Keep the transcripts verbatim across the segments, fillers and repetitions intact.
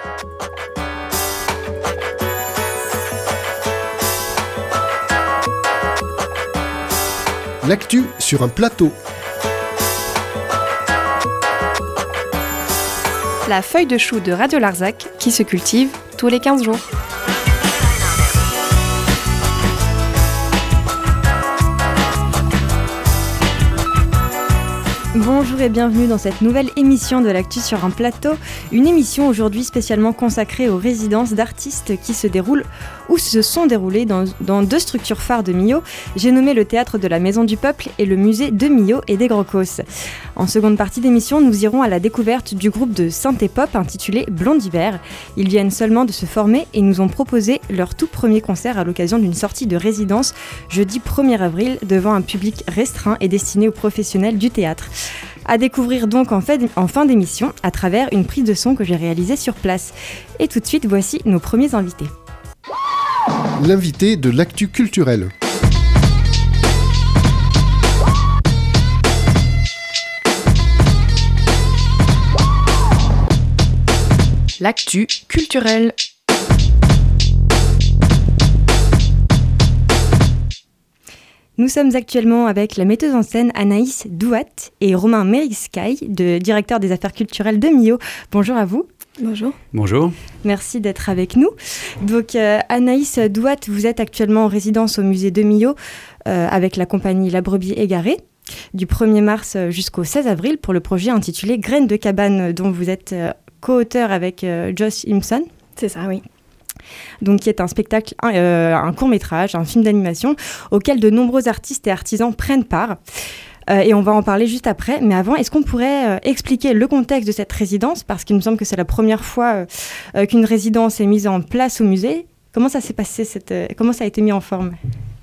L'actu sur un plateau. La feuille de chou de Radio Larzac qui se cultive tous les quinze jours. Bonjour et bienvenue dans cette nouvelle émission de l'Actu sur un plateau. Une émission aujourd'hui spécialement consacrée aux résidences d'artistes qui se déroulent ou se sont déroulées dans, dans deux structures phares de Millau. J'ai nommé le Théâtre de la Maison du Peuple et le Musée de Millau et des Grocos. En seconde partie d'émission, nous irons à la découverte du groupe de synthé-pop intitulé Blondiver. Ils viennent seulement de se former et nous ont proposé leur tout premier concert à l'occasion d'une sortie de résidence jeudi premier avril devant un public restreint et destiné aux professionnels du théâtre. À découvrir donc en, fait, en fin d'émission à travers une prise de son que j'ai réalisée sur place. Et tout de suite, voici nos premiers invités. L'invité de l'actu culturel. L'actu culturel. Nous sommes actuellement avec la metteuse en scène Anaïs Douat et Romain Meriskay, de directeur des affaires culturelles de Millau. Bonjour à vous. Bonjour. Bonjour. Merci d'être avec nous. Donc euh, Anaïs Douat, vous êtes actuellement en résidence au musée de Millau euh, avec la compagnie La Brebis Égarée du premier mars jusqu'au seize avril pour le projet intitulé Graines de cabane dont vous êtes euh, co-auteur avec euh, Josh Impson. C'est ça, oui. Donc, qui est un spectacle, un, euh, un court-métrage, un film d'animation auquel de nombreux artistes et artisans prennent part. Euh, et on va en parler juste après. Mais avant, est-ce qu'on pourrait euh, expliquer le contexte de cette résidence ? Parce qu'il me semble que c'est la première fois euh, qu'une résidence est mise en place au musée. Comment ça s'est passé cette, euh, comment ça a été mis en forme ?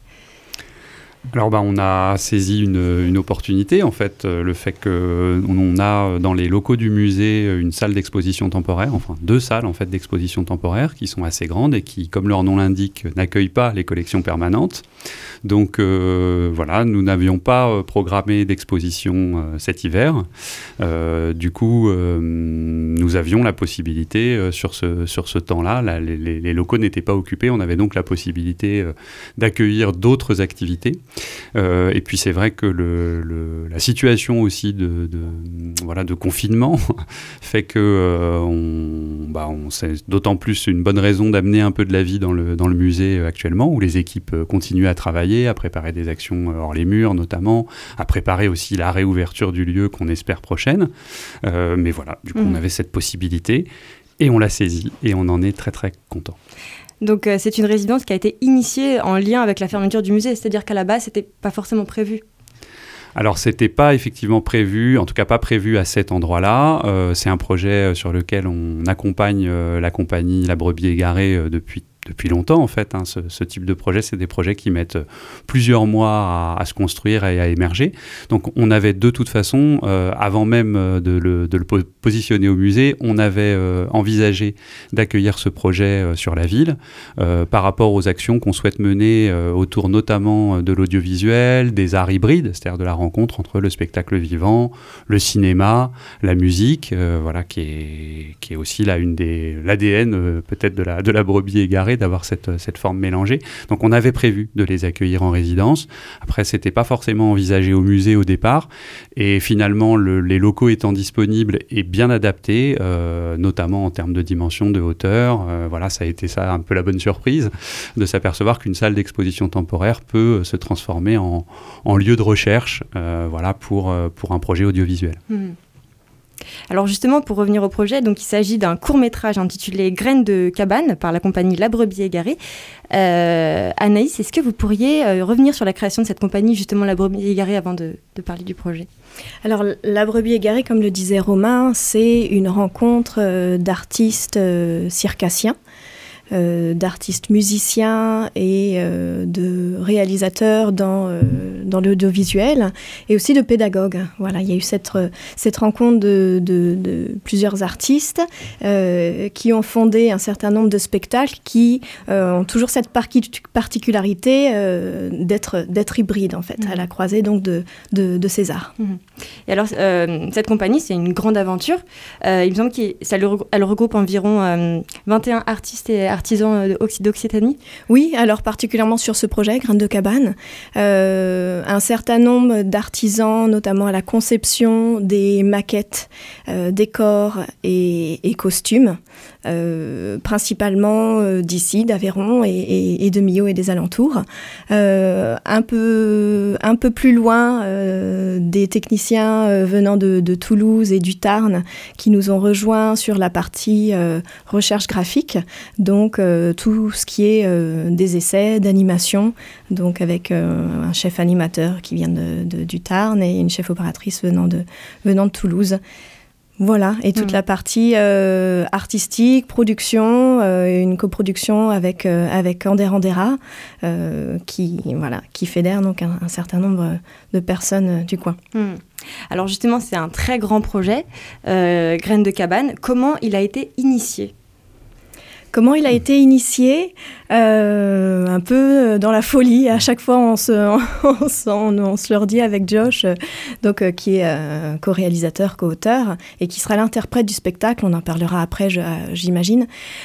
Alors bah, on a saisi une, une opportunité, en fait, euh, le fait qu'on a dans les locaux du musée une salle d'exposition temporaire, enfin deux salles en fait, d'exposition temporaire qui sont assez grandes et qui, comme leur nom l'indique, n'accueillent pas les collections permanentes. Donc euh, voilà, nous n'avions pas euh, programmé d'exposition euh, cet hiver. Euh, du coup, euh, nous avions la possibilité euh, sur, ce, sur ce temps-là, là, les, les, les locaux n'étaient pas occupés, on avait donc la possibilité euh, d'accueillir d'autres activités. Euh, et puis c'est vrai que le, le, la situation aussi de, de, voilà, de confinement fait que euh, on, bah, on, c'est d'autant plus une bonne raison d'amener un peu de la vie dans le, dans le musée actuellement, où les équipes continuent à travailler, à préparer des actions hors les murs notamment, à préparer aussi la réouverture du lieu qu'on espère prochaine. Euh, mais voilà, du coup mmh. on avait cette possibilité et on l'a saisie et on en est très très content. Donc euh, c'est une résidence qui a été initiée en lien avec la fermeture du musée, c'est-à-dire qu'à la base, ce n'était pas forcément prévu. Alors, ce n'était pas effectivement prévu, en tout cas pas prévu à cet endroit-là. Euh, c'est un projet sur lequel on accompagne euh, la compagnie La Brebis Égarée euh, depuis depuis longtemps, en fait. Hein, ce, ce type de projet, c'est des projets qui mettent plusieurs mois à, à se construire et à émerger. Donc, on avait de toute façon, euh, avant même de le, de le positionner au musée, on avait euh, envisagé d'accueillir ce projet euh, sur la ville euh, par rapport aux actions qu'on souhaite mener euh, autour notamment de l'audiovisuel, des arts hybrides, c'est-à-dire de la rencontre entre le spectacle vivant, le cinéma, la musique, euh, voilà, qui est, qui est aussi là une des, l'A D N euh, peut-être de la, de la Brebis Égarée, d'avoir cette, cette forme mélangée. Donc on avait prévu de les accueillir en résidence. Après, c'était pas forcément envisagé au musée au départ. Et finalement, le, les locaux étant disponibles et bien adaptés, euh, notamment en termes de dimension, de hauteur, euh, voilà, ça a été ça un peu la bonne surprise de s'apercevoir qu'une salle d'exposition temporaire peut se transformer en, en lieu de recherche, euh, voilà, pour, pour un projet audiovisuel. Mmh. Alors justement, pour revenir au projet, donc il s'agit d'un court-métrage intitulé « Graines de cabane » par la compagnie La Brebis Égarée. Euh, Anaïs, est-ce que vous pourriez euh, revenir sur la création de cette compagnie, justement La Brebis Égarée, avant de, de parler du projet ? Alors, La Brebis Égarée, comme le disait Romain, c'est une rencontre euh, d'artistes euh, circassiens euh, d'artistes musiciens et euh, de réalisateurs dans, euh, dans l'audiovisuel et aussi de pédagogues. Voilà, il y a eu cette, cette rencontre de, de, de plusieurs artistes euh, qui ont fondé un certain nombre de spectacles qui euh, ont toujours cette par- particularité euh, d'être, d'être hybrides en fait, mmh. à la croisée donc de, de, de ces arts. Mmh. Et alors, euh, cette compagnie, c'est une grande aventure. Euh, il me semble qu'elle elle regroupe environ euh, vingt et un artistes et artisans d'Occitanie. Oui, alors particulièrement sur ce projet, Graines de Cabane, euh, un certain nombre d'artisans, notamment à la conception des maquettes, euh, décors et, et costumes, euh, principalement euh, d'ici, d'Aveyron et, et, et de Millau et des alentours. Euh, un peu, un peu plus loin, euh, des techniciens euh, venant de, de Toulouse et du Tarn qui nous ont rejoints sur la partie euh, recherche graphique, donc euh, tout ce qui est euh, des essais d'animation, donc avec euh, un chef animateur qui vient de, de, du Tarn et une chef opératrice venant de, venant de Toulouse. Voilà, et toute mmh. la partie euh, artistique, production, euh, une coproduction avec, euh, avec Ander Andera, euh, qui, voilà, qui fédère donc un, un certain nombre de personnes du coin. Mmh. Alors justement, c'est un très grand projet, euh, Graines de Cabane. Comment il a été initié ? Comment il a été initié ? euh, Un peu dans la folie. À chaque fois, on se, on, on, on se leur dit avec Josh, donc, euh, qui est euh, co-réalisateur, co-auteur, et qui sera l'interprète du spectacle. On en parlera après, je, j'imagine.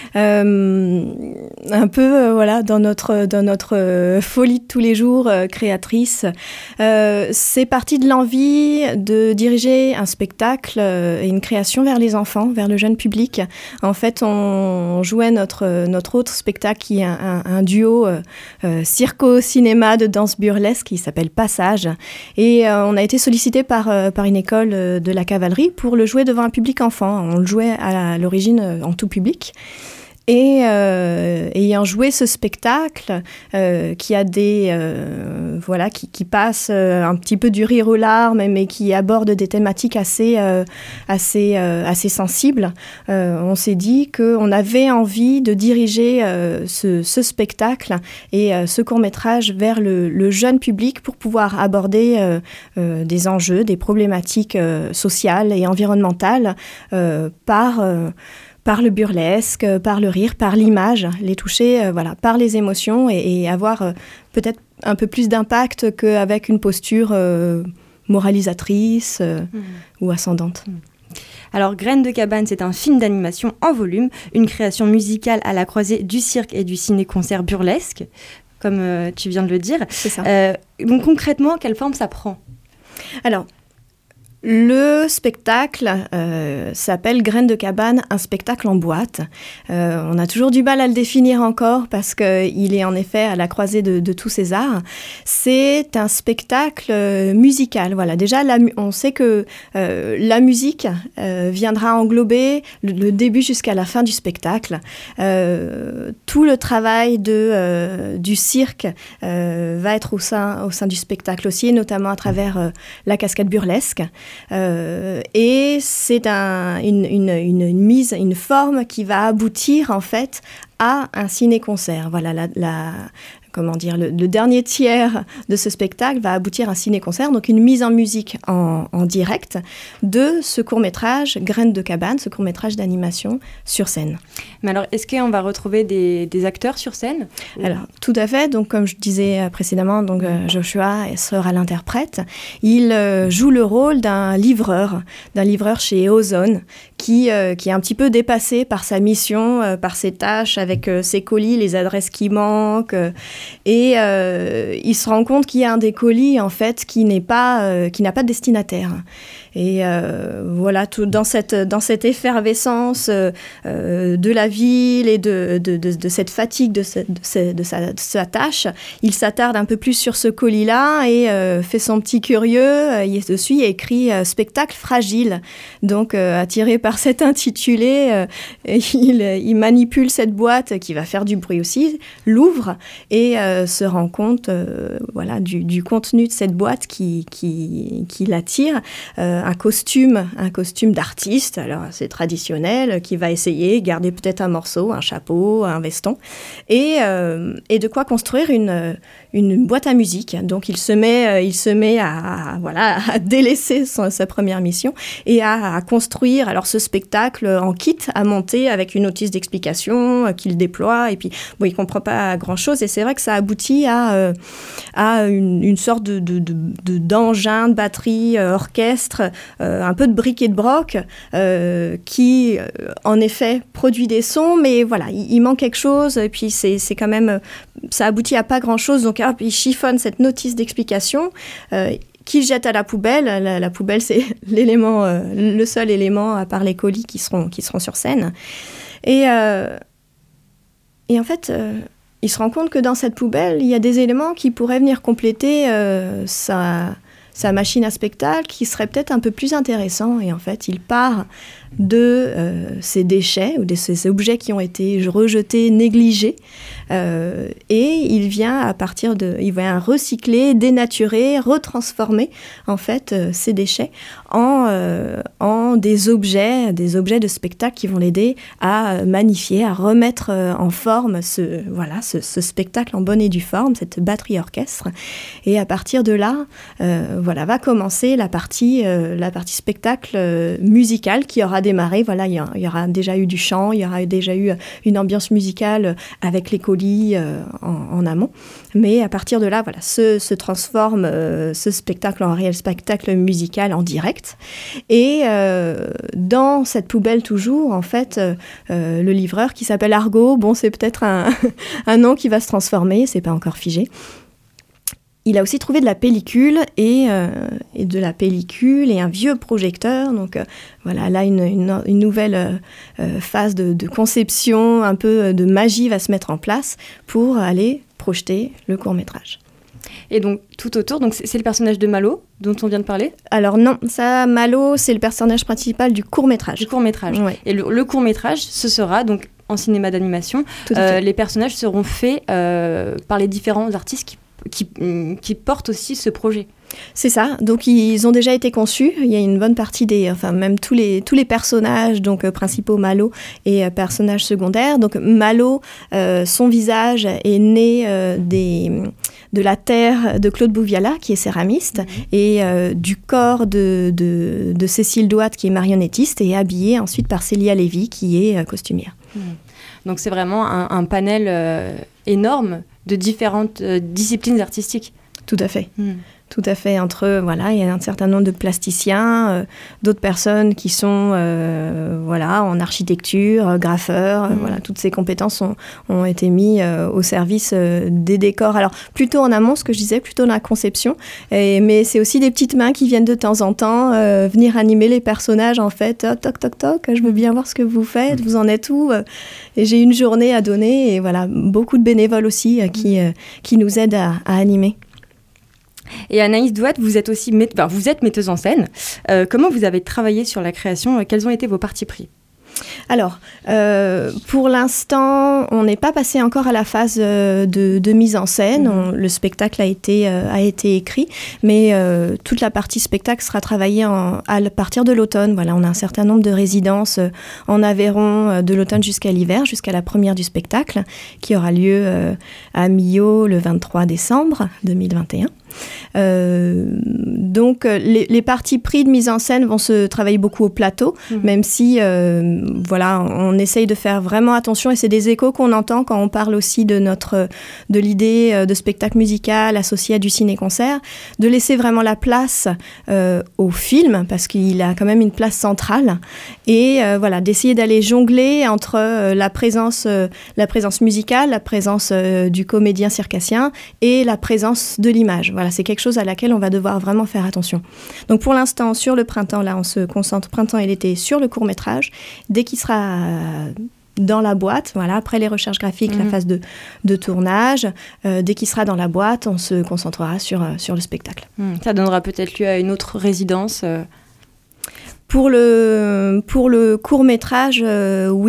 Euh, un peu, euh, voilà, dans notre, dans notre euh, folie de tous les jours, euh, créatrice. Euh, c'est parti de l'envie de diriger un spectacle euh, et une création vers les enfants, vers le jeune public. En fait, on jouait notre, notre autre spectacle qui est un, un, un duo euh, euh, circo-cinéma de danse burlesque qui s'appelle Passage. Et euh, on a été sollicité par, euh, par une école euh, de la cavalerie pour le jouer devant un public enfant. On le jouait à, à l'origine euh, en tout public. Et euh, ayant joué ce spectacle euh, qui a des euh, voilà qui, qui passe euh, un petit peu du rire aux larmes mais qui aborde des thématiques assez euh, assez euh, assez sensibles, euh, on s'est dit qu'on avait envie de diriger euh, ce, ce spectacle et euh, ce court-métrage vers le, le jeune public pour pouvoir aborder euh, euh, des enjeux, des problématiques euh, sociales et environnementales euh, par euh, par le burlesque, par le rire, par l'image, les toucher, euh, voilà, par les émotions et, et avoir euh, peut-être un peu plus d'impact qu'avec une posture euh, moralisatrice euh, mmh. ou ascendante. Mmh. Alors, Graines de Cabane, c'est un film d'animation en volume, une création musicale à la croisée du cirque et du ciné-concert burlesque, comme euh, tu viens de le dire. C'est ça. Euh, donc, concrètement, quelle forme ça prend ? Alors, le spectacle euh, s'appelle Graines de Cabane, un spectacle en boîte. Euh, on a toujours du mal à le définir encore parce qu'il est en effet à la croisée de, de tous ces arts. C'est un spectacle euh, musical. Voilà. Déjà, la, on sait que euh, la musique euh, viendra englober le, le début jusqu'à la fin du spectacle. Euh, tout le travail de, euh, du cirque euh, va être au sein, au sein du spectacle aussi, notamment à travers euh, la cascade burlesque. Euh, et c'est un, une, une, une, une mise, une forme qui va aboutir en fait à un ciné-concert. Voilà, la, la, comment dire, le, le dernier tiers de ce spectacle va aboutir à un ciné-concert, donc une mise en musique en, en direct de ce court-métrage Graines de Cabane, ce court-métrage d'animation sur scène. Mais alors, est-ce qu'on va retrouver des, des acteurs sur scène ? Alors, tout à fait. Donc, comme je disais précédemment, donc, euh, Joshua sera l'interprète. Il euh, joue le rôle d'un livreur, d'un livreur chez Ozone, qui, euh, qui est un petit peu dépassé par sa mission, euh, par ses tâches, avec euh, ses colis, les adresses qui manquent. Euh, et euh, il se rend compte qu'il y a un des colis, en fait, qui n'est pas, euh, qui n'a pas de destinataire. Et euh, voilà, tout, dans, cette, dans cette effervescence euh, euh, de la ville et de, de, de, de cette fatigue de, ce, de, ce, de, sa, de sa tâche, il s'attarde un peu plus sur ce colis-là et euh, fait son petit curieux. Euh, il est dessus et écrit euh, « Spectacle fragile ». Donc, euh, attiré par cet intitulé, euh, il, il manipule cette boîte qui va faire du bruit aussi, l'ouvre et euh, se rend compte euh, voilà, du, du contenu de cette boîte qui, qui, qui l'attire. Euh, un costume, un costume d'artiste, alors c'est traditionnel, qui va essayer, garder peut-être un morceau, un chapeau, un veston, et, euh, et de quoi construire une, une boîte à musique. Donc il se met, il se met à, à, voilà, à délaisser son, sa première mission et à, à construire alors, ce spectacle en kit à monter avec une notice d'explication euh, qu'il déploie, et puis bon, il ne comprend pas grand-chose, et c'est vrai que ça aboutit à, euh, à une, une sorte de, de, de, de, d'engin, de batterie, euh, orchestre, euh, un peu de bric et de broc, euh, qui, euh, en effet, produit des sons, mais voilà, il, il manque quelque chose, et puis c'est, c'est quand même, ça aboutit à pas grand-chose, donc hop, il chiffonne cette notice d'explication, euh, qu'il jette à la poubelle. La, la poubelle, c'est l'élément, euh, le seul élément, à part les colis, qui seront, qui seront sur scène. Et, euh, et en fait... Euh, il se rend compte que dans cette poubelle, il y a des éléments qui pourraient venir compléter euh, sa, sa machine à spectacle, qui seraient peut-être un peu plus intéressants. Et en fait, il part de euh, ces déchets ou de ces objets qui ont été rejetés, négligés, euh, et il vient à partir de, il vient recycler, dénaturer, retransformer en fait euh, ces déchets en euh, en des objets, des objets de spectacle qui vont l'aider à magnifier, à remettre euh, en forme ce voilà ce, ce spectacle en bonne et due forme, cette batterie orchestre. Et à partir de là, euh, voilà va commencer la partie euh, la partie spectacle euh, musical qui aura démarré. Voilà, il y, a, il y aura déjà eu du chant, il y aura déjà eu une ambiance musicale avec les colis euh, en, en amont. Mais à partir de là, voilà, se, se transforme euh, ce spectacle en réel spectacle musical en direct. Et euh, dans cette poubelle toujours, en fait, euh, le livreur qui s'appelle Argo, bon, c'est peut-être un, un nom qui va se transformer, c'est pas encore figé. Il a aussi trouvé de la pellicule et, euh, et de la pellicule et un vieux projecteur. Donc euh, voilà, là, une, une, une nouvelle euh, phase de, de conception, un peu de magie va se mettre en place pour aller projeter le court-métrage. Et donc, tout autour, donc c'est, c'est le personnage de Malo dont on vient de parler ? Alors non, ça, Malo, c'est le personnage principal du court-métrage. Du court-métrage. Ouais. Et le, le court-métrage, ce sera donc en cinéma d'animation. Euh, les personnages seront faits euh, par les différents artistes qui Qui, qui portent aussi ce projet. C'est ça, donc ils ont déjà été conçus, il y a une bonne partie des, enfin même tous les, tous les personnages, donc euh, principaux Malo et euh, personnages secondaires. Donc Malo, euh, son visage est né euh, des, de la terre de Claude Bouviala, qui est céramiste, mmh. et euh, du corps de, de, de Cécile Douat, qui est marionnettiste, et habillé ensuite par Célia Lévy, qui est euh, costumière. Mmh. Donc c'est vraiment un, un panel euh, énorme de différentes euh, disciplines artistiques. Tout à fait. Mmh. Tout à fait. Entre, voilà, il y a un certain nombre de plasticiens, euh, d'autres personnes qui sont euh, voilà, en architecture, euh, graffeurs. Mmh. Euh, voilà, toutes ces compétences ont, ont été mises euh, au service euh, des décors. Alors, plutôt en amont, ce que je disais, plutôt dans la conception. Et, mais c'est aussi des petites mains qui viennent de temps en temps euh, venir animer les personnages, en fait. Oh, toc, toc, toc, je veux bien voir ce que vous faites, vous en êtes où ? Et j'ai une journée à donner. Et voilà, beaucoup de bénévoles aussi euh, qui, euh, qui nous aident à, à animer. Et Anaïs Douat, vous êtes aussi met... enfin, vous êtes metteuse en scène. Euh, comment vous avez travaillé sur la création ? Quels ont été vos partis pris ? Alors, euh, pour l'instant, on n'est pas passé encore à la phase euh, de, de mise en scène. On, le spectacle a été, euh, a été écrit, mais euh, toute la partie spectacle sera travaillée en, à partir de l'automne. Voilà, on a un certain nombre de résidences euh, en Aveyron euh, de l'automne jusqu'à l'hiver, jusqu'à la première du spectacle, qui aura lieu euh, à Millau le vingt-trois décembre deux mille vingt et un. Euh, donc les, les parties pris de mise en scène vont se travailler beaucoup au plateau, mmh. même si euh, voilà, on essaye de faire vraiment attention, et c'est des échos qu'on entend quand on parle aussi de notre de l'idée de spectacle musical associé à du ciné-concert, de laisser vraiment la place euh, au film, parce qu'il a quand même une place centrale, et euh, voilà, d'essayer d'aller jongler entre euh, la présence euh, la présence musicale, la présence euh, du comédien circassien et la présence de l'image. Voilà, c'est quelque chose à laquelle on va devoir vraiment faire attention. Donc pour l'instant, sur le printemps, là, on se concentre printemps et l'été sur le court-métrage. Dès qu'il sera dans la boîte, voilà, après les recherches graphiques, mmh. la phase de, de tournage, euh, dès qu'il sera dans la boîte, on se concentrera sur, sur le spectacle. Mmh. Ça donnera peut-être lieu à une autre résidence euh... Pour le, pour le court-métrage, euh, oui.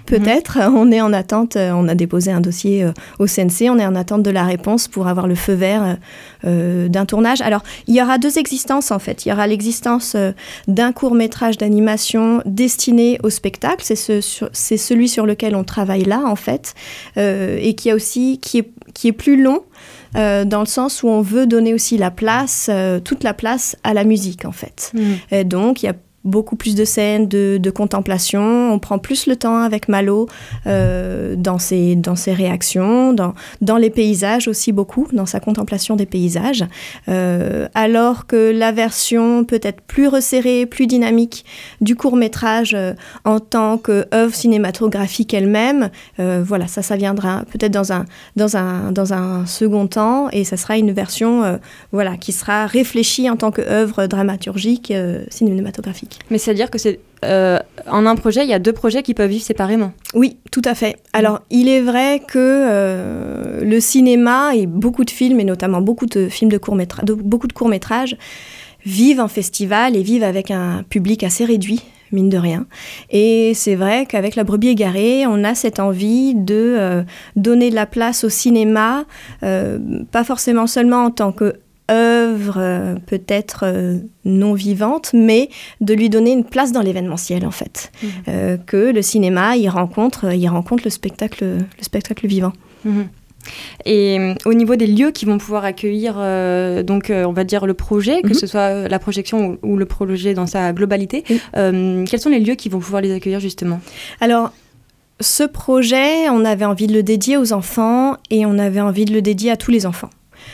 peut-être. Mmh. On est en attente, on a déposé un dossier euh, au C N C, on est en attente de la réponse pour avoir le feu vert euh, d'un tournage. Alors, il y aura deux existences en fait. Il y aura l'existence euh, d'un court-métrage d'animation destiné au spectacle, c'est, ce, sur, c'est celui sur lequel on travaille là en fait, euh, et qui, a aussi, qui, est, qui est plus long, Euh, dans le sens où on veut donner aussi la place, euh, toute la place à la musique en fait. Mmh. Et donc il y a beaucoup plus de scènes de, de contemplation, on prend plus le temps avec Malo euh, dans, ses, dans ses réactions, dans, dans les paysages aussi beaucoup, dans sa contemplation des paysages, euh, alors que la version peut-être plus resserrée, plus dynamique du court-métrage euh, en tant qu'œuvre cinématographique elle-même, euh, voilà, ça, ça viendra peut-être dans un, dans un, dans un second temps et ça sera une version euh, voilà, qui sera réfléchie en tant qu'œuvre dramaturgique euh, cinématographique. Mais c'est-à-dire que c'est euh, en un projet, il y a deux projets qui peuvent vivre séparément. Oui, tout à fait. Alors, il est vrai que euh, le cinéma et beaucoup de films, et notamment beaucoup de films de court-métrage, de, beaucoup de courts-métrages, vivent en festival et vivent avec un public assez réduit, mine de rien. Et c'est vrai qu'avec La Brebis Égarée, on a cette envie de euh, donner de la place au cinéma, euh, pas forcément seulement en tant que œuvre euh, peut-être euh, non vivante, mais de lui donner une place dans l'événementiel en fait. Mmh. Euh, que le cinéma, il rencontre, il rencontre le spectacle, le spectacle vivant. Mmh. Et euh, au niveau des lieux qui vont pouvoir accueillir, euh, donc euh, on va dire le projet, que mmh. ce soit la projection ou, ou le projet dans sa globalité, mmh. euh, quels sont les lieux qui vont pouvoir les accueillir justement ? Alors, ce projet, on avait envie de le dédier aux enfants et on avait envie de le dédier à tous les enfants.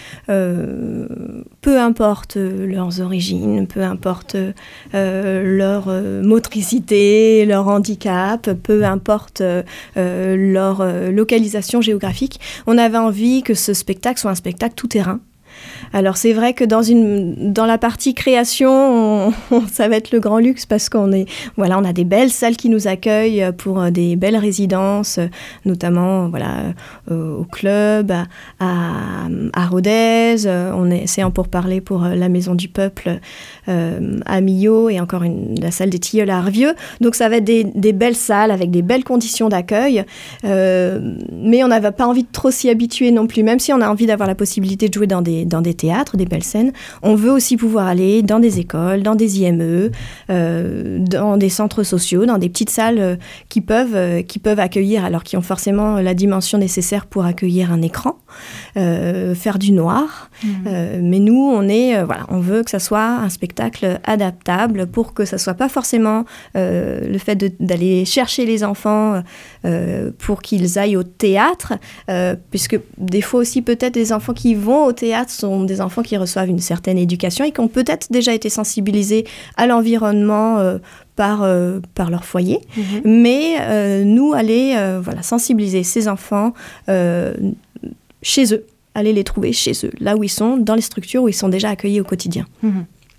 Euh, peu importe leurs origines, peu importe euh, leur euh, motricité, leur handicap, peu importe euh, leur euh, localisation géographique, on avait envie que ce spectacle soit un spectacle tout-terrain. Alors c'est vrai que dans, une, dans la partie création, on, on, ça va être le grand luxe parce qu'on est, voilà, on a des belles salles qui nous accueillent pour des belles résidences, notamment voilà, euh, au club, à, à, à Rodez, on est, c'est un pourparler pour la Maison du Peuple euh, à Millau et encore une, la salle des Tilleuls à Arvieux. Donc ça va être des, des belles salles avec des belles conditions d'accueil, euh, mais on n'avait pas envie de trop s'y habituer non plus, même si on a envie d'avoir la possibilité de jouer dans des dans des théâtres, des belles scènes. On veut aussi pouvoir aller dans des écoles, dans des I M E, euh, dans des centres sociaux, dans des petites salles euh, qui, peuvent, euh, qui peuvent accueillir, alors qui ont forcément la dimension nécessaire pour accueillir un écran, euh, faire du noir. Mmh. Euh, mais nous, on, est, euh, voilà, on veut que ça soit un spectacle adaptable pour que ça ne soit pas forcément euh, le fait de, d'aller chercher les enfants euh, pour qu'ils aillent au théâtre, euh, puisque des fois aussi peut-être des enfants qui vont au théâtre sont des enfants qui reçoivent une certaine éducation et qui ont peut-être déjà été sensibilisés à l'environnement euh, par, euh, par leur foyer. Mmh. Mais euh, nous, aller euh, voilà, sensibiliser ces enfants euh, chez eux, aller les trouver chez eux, là où ils sont, dans les structures où ils sont déjà accueillis au quotidien. Mmh.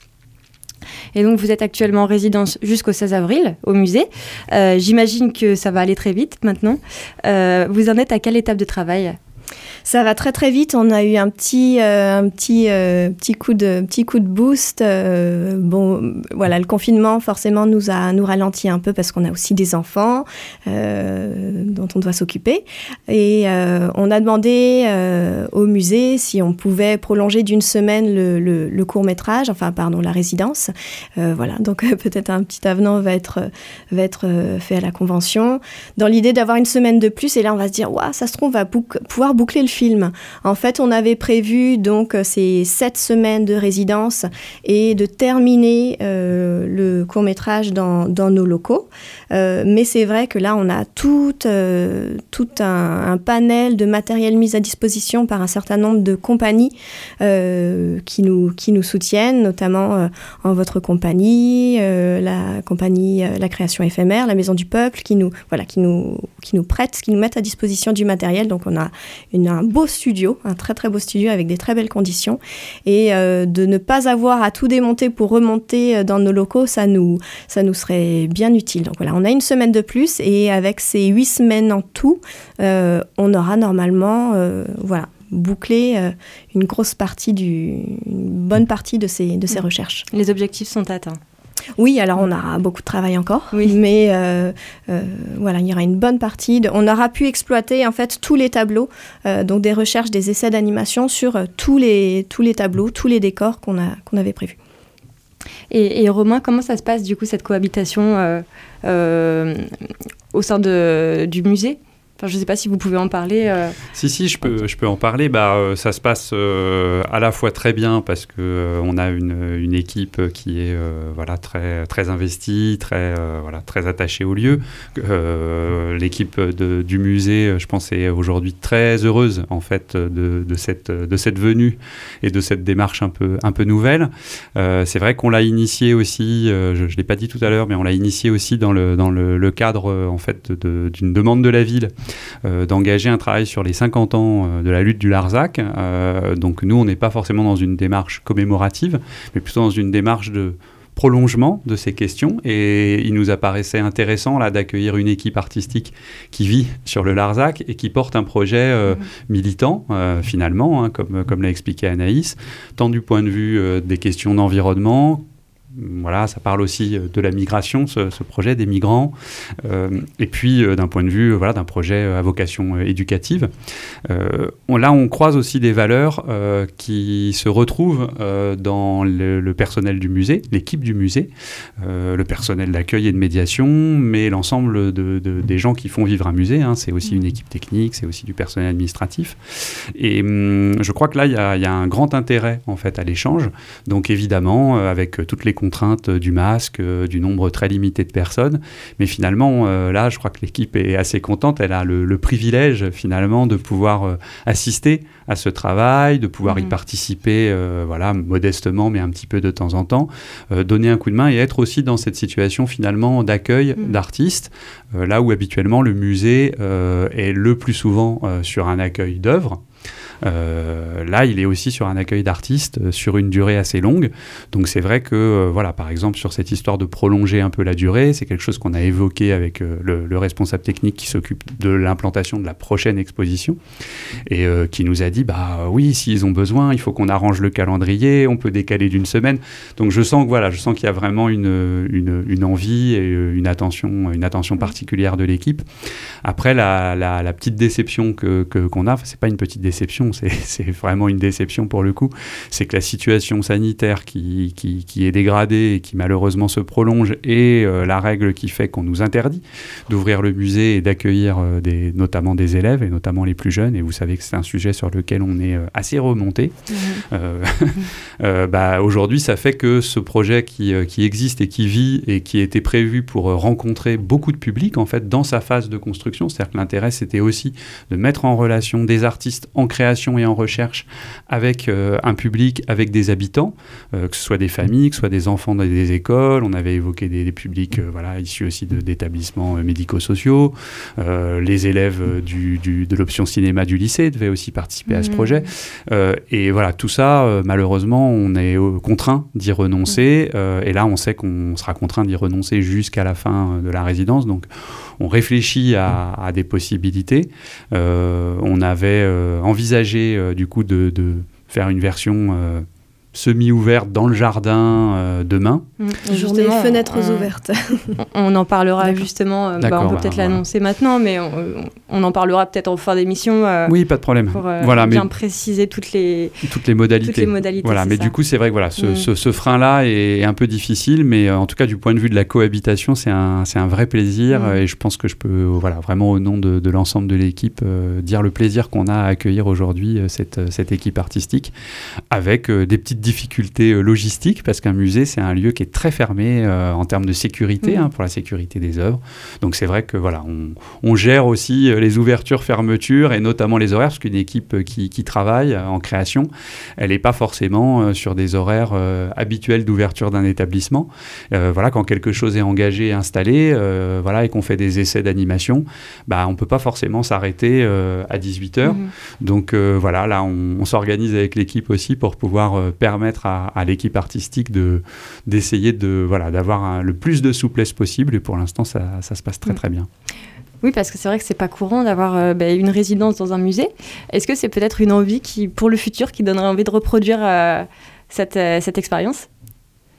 Et donc, vous êtes actuellement en résidence jusqu'au seize avril au musée. Euh, j'imagine que ça va aller très vite maintenant. Euh, vous en êtes à quelle étape de travail ? Ça va très très vite. On a eu un petit euh, un petit euh, petit coup de petit coup de boost. Euh, bon, voilà, le confinement forcément nous a nous ralentit un peu parce qu'on a aussi des enfants euh, dont on doit s'occuper. Et euh, on a demandé euh, au musée si on pouvait prolonger d'une semaine le, le, le court métrage, enfin pardon la résidence. Euh, voilà, donc euh, peut-être un petit avenant va être va être euh, fait à la convention dans l'idée d'avoir une semaine de plus. Et là on va se dire waouh, ça se trouve on va bouc- pouvoir boucler le film. En fait, on avait prévu donc ces sept semaines de résidence et de terminer euh, le court-métrage dans, dans nos locaux. Euh, mais c'est vrai que là, on a tout, euh, tout un, un panel de matériel mis à disposition par un certain nombre de compagnies euh, qui, nous, qui nous soutiennent, notamment euh, en votre compagnie, euh, la compagnie euh, La Création Éphémère, la Maison du Peuple, qui nous, voilà, qui nous, qui nous prêtent, qui nous mettent à disposition du matériel. Donc, on a une, un beau studio, un très très beau studio avec des très belles conditions. Et euh, de ne pas avoir à tout démonter pour remonter dans nos locaux, ça nous, ça nous serait bien utile. Donc voilà, on a une semaine de plus et avec ces huit semaines en tout, euh, on aura normalement euh, voilà, bouclé euh, une grosse partie, du, une bonne partie de ces, de ces recherches. Les objectifs sont atteints. Oui, alors on a beaucoup de travail encore, oui. mais euh, euh, voilà, il y aura une bonne partie. De, on aura pu exploiter en fait tous les tableaux, euh, donc des recherches, des essais d'animation sur euh, tous les tous les tableaux, tous les décors qu'on a qu'on avait prévus. Et, et Romain, comment ça se passe du coup cette cohabitation euh, euh, au sein de, du musée ? Enfin, je ne sais pas si vous pouvez en parler. Euh... Si, si, je peux, je peux en parler. Bah, euh, ça se passe euh, à la fois très bien parce qu'on euh, a une, une équipe qui est euh, voilà, très, très investie, très, euh, voilà, très attachée au lieu. Euh, l'équipe de, du musée, je pense, est aujourd'hui très heureuse en fait, de, de, cette, de cette venue et de cette démarche un peu, un peu nouvelle. Euh, c'est vrai qu'on l'a initié aussi, euh, je ne l'ai pas dit tout à l'heure, mais on l'a initié aussi dans le, dans le, le cadre en fait, de, d'une demande de la ville. Euh, d'engager un travail sur les cinquante ans euh, de la lutte du Larzac. Euh, donc nous, on n'est pas forcément dans une démarche commémorative, mais plutôt dans une démarche de prolongement de ces questions. Et il nous apparaissait intéressant là, d'accueillir une équipe artistique qui vit sur le Larzac et qui porte un projet euh, mmh. militant, euh, finalement, hein, comme, comme l'a expliqué Anaïs, tant du point de vue euh, des questions d'environnement. Voilà, ça parle aussi de la migration, ce, ce projet des migrants, euh, et puis euh, d'un point de vue, euh, voilà, d'un projet à vocation euh, éducative. Euh, on, là, on croise aussi des valeurs euh, qui se retrouvent euh, dans le, le personnel du musée, l'équipe du musée, euh, le personnel d'accueil et de médiation, mais l'ensemble de, de, des gens qui font vivre un musée. Hein, c'est aussi une équipe technique, c'est aussi du personnel administratif. Et hum, je crois que là, il y a, y a un grand intérêt en fait à l'échange. Donc évidemment, euh, avec toutes les contraintes du masque, euh, du nombre très limité de personnes. Mais finalement, euh, là, je crois que l'équipe est assez contente. Elle a le, le privilège, finalement, de pouvoir euh, assister à ce travail, de pouvoir mmh. y participer, euh, voilà, modestement, mais un petit peu de temps en temps, euh, donner un coup de main et être aussi dans cette situation, finalement, d'accueil mmh. d'artistes, euh, là où habituellement le musée euh, est le plus souvent euh, sur un accueil d'œuvres. Euh, là, il est aussi sur un accueil d'artistes euh, sur une durée assez longue. Donc, c'est vrai que, euh, voilà, par exemple, sur cette histoire de prolonger un peu la durée, c'est quelque chose qu'on a évoqué avec euh, le, le responsable technique qui s'occupe de l'implantation de la prochaine exposition et euh, qui nous a dit, bah oui, s'ils ont besoin, il faut qu'on arrange le calendrier, on peut décaler d'une semaine. Donc, je sens que, voilà, je sens qu'il y a vraiment une, une, une envie et une attention, une attention particulière de l'équipe. Après, la, la, la petite déception que, que, qu'on a, enfin, c'est pas une petite déception, C'est, c'est vraiment une déception pour le coup, c'est que la situation sanitaire qui, qui, qui est dégradée et qui malheureusement se prolonge et euh, la règle qui fait qu'on nous interdit d'ouvrir le musée et d'accueillir euh, des, notamment des élèves et notamment les plus jeunes, et vous savez que c'est un sujet sur lequel on est euh, assez remonté. Mmh. Euh, euh, bah, aujourd'hui, ça fait que ce projet qui, euh, qui existe et qui vit et qui était prévu pour euh, rencontrer beaucoup de public en fait dans sa phase de construction, c'est-à-dire que l'intérêt c'était aussi de mettre en relation des artistes en création et en recherche avec euh, un public, avec des habitants, euh, que ce soit des familles, que ce soit des enfants dans des écoles. On avait évoqué des, des publics euh, voilà, issus aussi de, d'établissements euh, médico-sociaux. Euh, les élèves euh, du, du, de l'option cinéma du lycée devaient aussi participer mmh. à ce projet. Euh, et voilà, tout ça, euh, malheureusement, on est euh, contraint d'y renoncer. Euh, et là, on sait qu'on sera contraint d'y renoncer jusqu'à la fin de la résidence. Donc, on réfléchit à, à des possibilités. Euh, on avait euh, envisagé euh, du coup de, de faire une version euh, semi-ouverte dans le jardin euh, demain. Mmh. Journée fenêtres on, ouvertes. On en parlera D'accord. justement, euh, bah, on peut bah, peut-être voilà. l'annoncer maintenant, mais on, on en parlera peut-être en fin d'émission. Euh, oui, pas de problème. Pour euh, voilà, bien mais préciser toutes les, toutes les modalités. Toutes les modalités voilà, mais ça. du coup, c'est vrai que voilà, ce, mmh. ce, ce frein-là est un peu difficile, mais euh, en tout cas, du point de vue de la cohabitation, c'est un, c'est un vrai plaisir mmh. et je pense que je peux, euh, voilà, vraiment au nom de, de l'ensemble de l'équipe, euh, dire le plaisir qu'on a à accueillir aujourd'hui euh, cette, cette équipe artistique avec euh, des petites difficultés euh, logistique, parce qu'un musée, c'est un lieu qui est très fermé euh, en termes de sécurité, mmh. hein, pour la sécurité des œuvres. Donc c'est vrai que voilà, on, on gère aussi euh, les ouvertures, fermetures, et notamment les horaires, parce qu'une équipe euh, qui, qui travaille euh, en création, elle n'est pas forcément euh, sur des horaires euh, habituels d'ouverture d'un établissement. Euh, voilà, quand quelque chose est engagé et installé, euh, voilà, et qu'on fait des essais d'animation, bah, on ne peut pas forcément s'arrêter euh, à dix-huit heures. Mmh. Donc euh, voilà, là, on, on s'organise avec l'équipe aussi pour pouvoir euh, permettre à, à l'équipe artistique de, d'essayer de, voilà, d'avoir un, le plus de souplesse possible, et pour l'instant ça, ça se passe très très bien. Oui, parce que c'est vrai que c'est pas courant d'avoir euh, bah, une résidence dans un musée. Est-ce que c'est peut-être une envie qui, pour le futur, qui donnerait envie de reproduire euh, cette, euh, cette expérience ?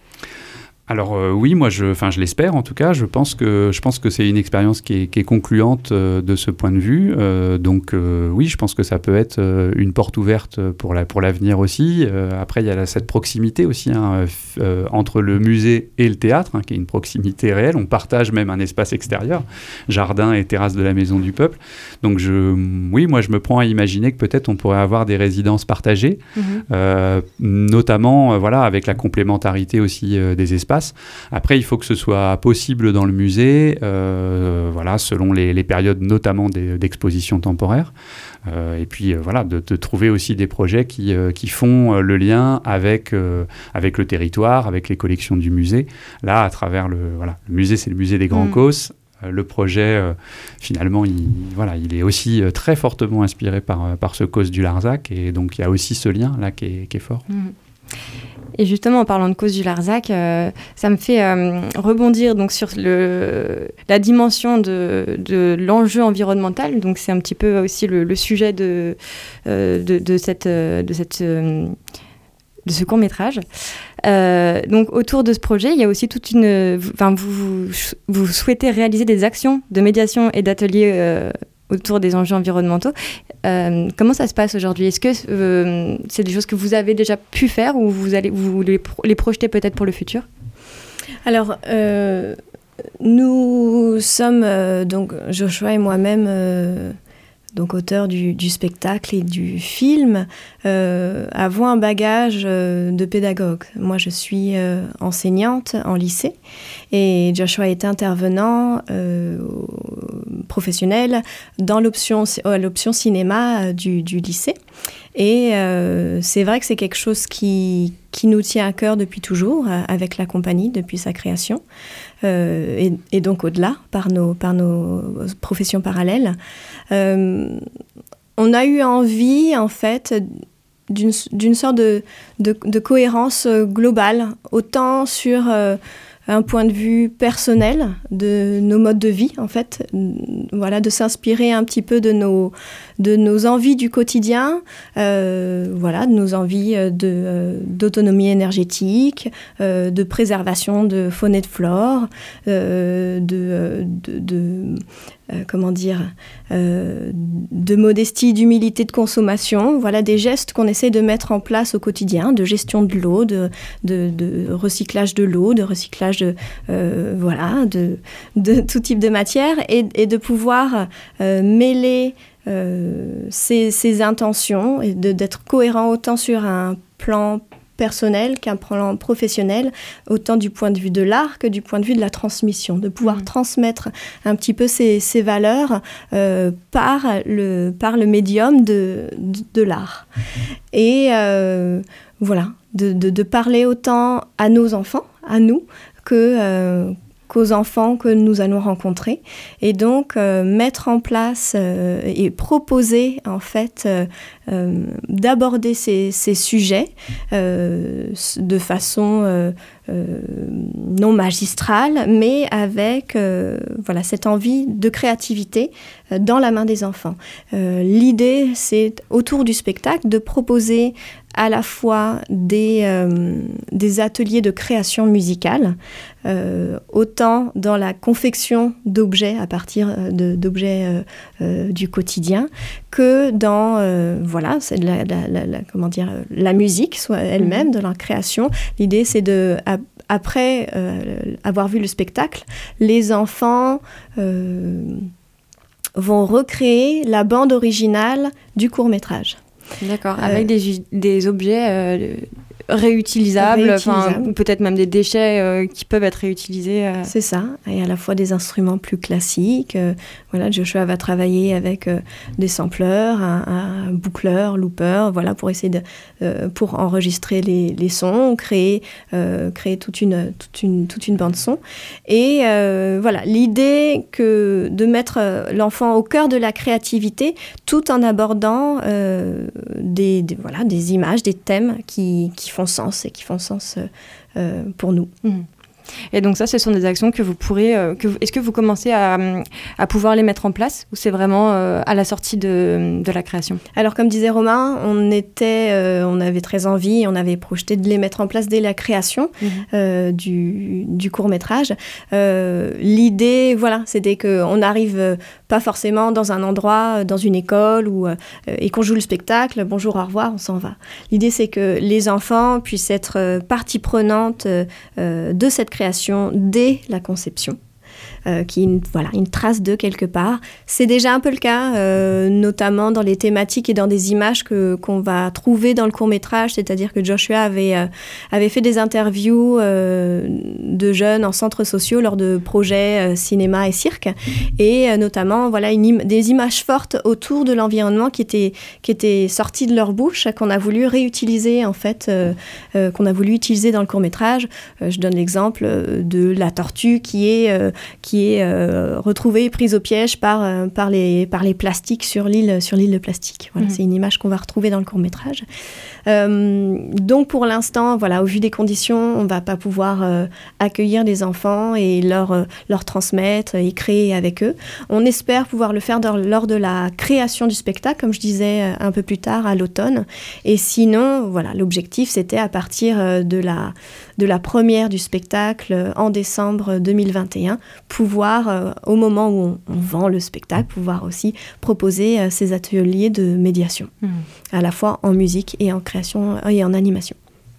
Alors euh, oui, moi je, enfin je l'espère en tout cas. Je pense que je pense que c'est une expérience qui est, qui est concluante euh, de ce point de vue. Euh, donc euh, oui, je pense que ça peut être euh, une porte ouverte pour la pour l'avenir aussi. Euh, après il y a la, cette proximité aussi hein, euh, entre le musée et le théâtre, hein, qui est une proximité réelle. On partage même un espace extérieur, jardin et terrasse de la Maison du Peuple. Donc je, oui, moi je me prends à imaginer que peut-être on pourrait avoir des résidences partagées, mmh. euh, notamment euh, voilà avec la complémentarité aussi euh, des espaces. Après, il faut que ce soit possible dans le musée, euh, voilà, selon les, les périodes notamment des, d'exposition temporaire. Euh, et puis, euh, voilà, de, de trouver aussi des projets qui, euh, qui font euh, le lien avec, euh, avec le territoire, avec les collections du musée. Là, à travers le... Voilà, le musée, c'est le musée des Grands mmh. Causses. Euh, le projet, euh, finalement, il, voilà, il est aussi euh, très fortement inspiré par, par ce Causse du Larzac. Et donc, il y a aussi ce lien là qui est, qui est fort. Mmh. Et justement, en parlant de Causse du Larzac, euh, ça me fait euh, rebondir donc, sur le, la dimension de, de l'enjeu environnemental. Donc, c'est un petit peu aussi le, le sujet de, euh, de, de, cette, de, cette, euh, de ce court-métrage. Euh, donc, autour de ce projet, il y a aussi toute une... Enfin, vous, vous, vous souhaitez réaliser des actions de médiation et d'ateliers euh, autour des enjeux environnementaux. Euh, comment ça se passe aujourd'hui ? Est-ce que euh, c'est des choses que vous avez déjà pu faire ou vous allez vous les, pro- les projeter peut-être pour le futur ? Alors, euh, nous sommes, euh, donc Joshua et moi-même, euh, donc auteurs du, du spectacle et du film, euh, avons un bagage euh, de pédagogue. Moi, je suis euh, enseignante en lycée et Joshua est intervenant euh, professionnel dans l'option, euh, l'option cinéma du, du lycée. Et euh, c'est vrai que c'est quelque chose qui, qui nous tient à cœur depuis toujours, euh, avec la compagnie, depuis sa création, euh, et, et donc au-delà, par nos, par nos professions parallèles. Euh, on a eu envie, en fait, d'une, d'une sorte de, de, de cohérence globale, autant sur... Euh, un point de vue personnel de nos modes de vie, en fait, voilà, de s'inspirer un petit peu de nos, de nos envies du quotidien, euh, voilà, de nos envies de, euh, d'autonomie énergétique, euh, de préservation de faune et de flore, euh, de, de, de euh, comment dire, euh, de modestie, d'humilité de consommation, voilà, des gestes qu'on essaie de mettre en place au quotidien, de gestion de l'eau, de, de, de recyclage de l'eau, de recyclage de, euh, voilà, de, de tout type de matière, et, et de pouvoir euh, mêler euh, ces, ces intentions et de, d'être cohérent autant sur un plan personnel qu'un plan professionnel, autant du point de vue de l'art que du point de vue de la transmission, de pouvoir mmh. transmettre un petit peu ces, ces valeurs euh, par, le, par le médium de, de, de l'art. Et euh, voilà, de, de, de parler autant à nos enfants, à nous, que, euh, qu'aux enfants que nous allons rencontrer, et donc euh, mettre en place euh, et proposer en fait euh, euh, d'aborder ces, ces sujets euh, de façon euh, euh, non magistrale, mais avec euh, voilà, cette envie de créativité euh, dans la main des enfants. Euh, l'idée, c'est autour du spectacle de proposer à la fois des, euh, des ateliers de création musicale, euh, autant dans la confection d'objets à partir de, d'objets euh, euh, du quotidien, que dans euh, voilà, c'est de la, la, la, la, comment dire, la musique soit elle-même, de la création. L'idée, c'est de, après euh, avoir vu le spectacle, les enfants euh, vont recréer la bande originale du court-métrage. D'accord, avec euh, des, des objets euh, réutilisables, réutilisables. Ou peut-être même des déchets euh, qui peuvent être réutilisés. Euh. C'est ça, et à la fois des instruments plus classiques. Euh, voilà, Joshua va travailler avec euh, des sampleurs, un, un boucleur, looper, voilà, pour essayer de, euh, pour enregistrer les, les sons, créer, euh, créer toute une, toute une, toute une bande son. Et euh, voilà, l'idée que de mettre l'enfant au cœur de la créativité, tout en abordant euh, des, des, voilà, des images, des thèmes qui, qui font sens et qui font sens euh, pour nous. Mmh. Et donc ça, ce sont des actions que vous pourrez... Euh, que vous, est-ce que vous commencez à, à pouvoir les mettre en place ou c'est vraiment euh, à la sortie de, de la création ? Alors comme disait Romain, on, était, euh, on avait très envie, on avait projeté de les mettre en place dès la création mmh. euh, du, du court-métrage. Euh, l'idée, voilà, c'était qu'on n'arrive pas forcément dans un endroit, dans une école où, euh, et qu'on joue le spectacle, bonjour, au revoir, on s'en va. L'idée, c'est que les enfants puissent être euh, partie prenante euh, de cette création dès la conception. Euh, qui est une, voilà, une trace de quelque part. C'est déjà un peu le cas, euh, notamment dans les thématiques et dans des images que, qu'on va trouver dans le court-métrage, c'est-à-dire que Joshua avait, euh, avait fait des interviews euh, de jeunes en centres sociaux lors de projets euh, cinéma et cirque, et euh, notamment voilà, une im- des images fortes autour de l'environnement qui étaient, qui étaient sorties de leur bouche, qu'on a voulu réutiliser, en fait, euh, euh, qu'on a voulu utiliser dans le court-métrage. Euh, je donne l'exemple de la tortue qui est... Euh, qui qui est euh, retrouvée, prise au piège par, euh, par, les, par les plastiques sur l'île, sur l'île de plastique. Voilà, mmh. C'est une image qu'on va retrouver dans le court-métrage. Euh, donc pour l'instant, voilà, au vu des conditions, on ne va pas pouvoir euh, accueillir des enfants et leur, euh, leur transmettre et créer avec eux. On espère pouvoir le faire dans, lors de la création du spectacle, comme je disais un peu plus tard, à l'automne. Et sinon, voilà, l'objectif, c'était à partir de la, de la première du spectacle en décembre deux mille vingt et un, pouvoir, euh, au moment où on, on vend le spectacle, pouvoir aussi proposer euh, ces ateliers de médiation, mmh. à la fois en musique et en création et en animation.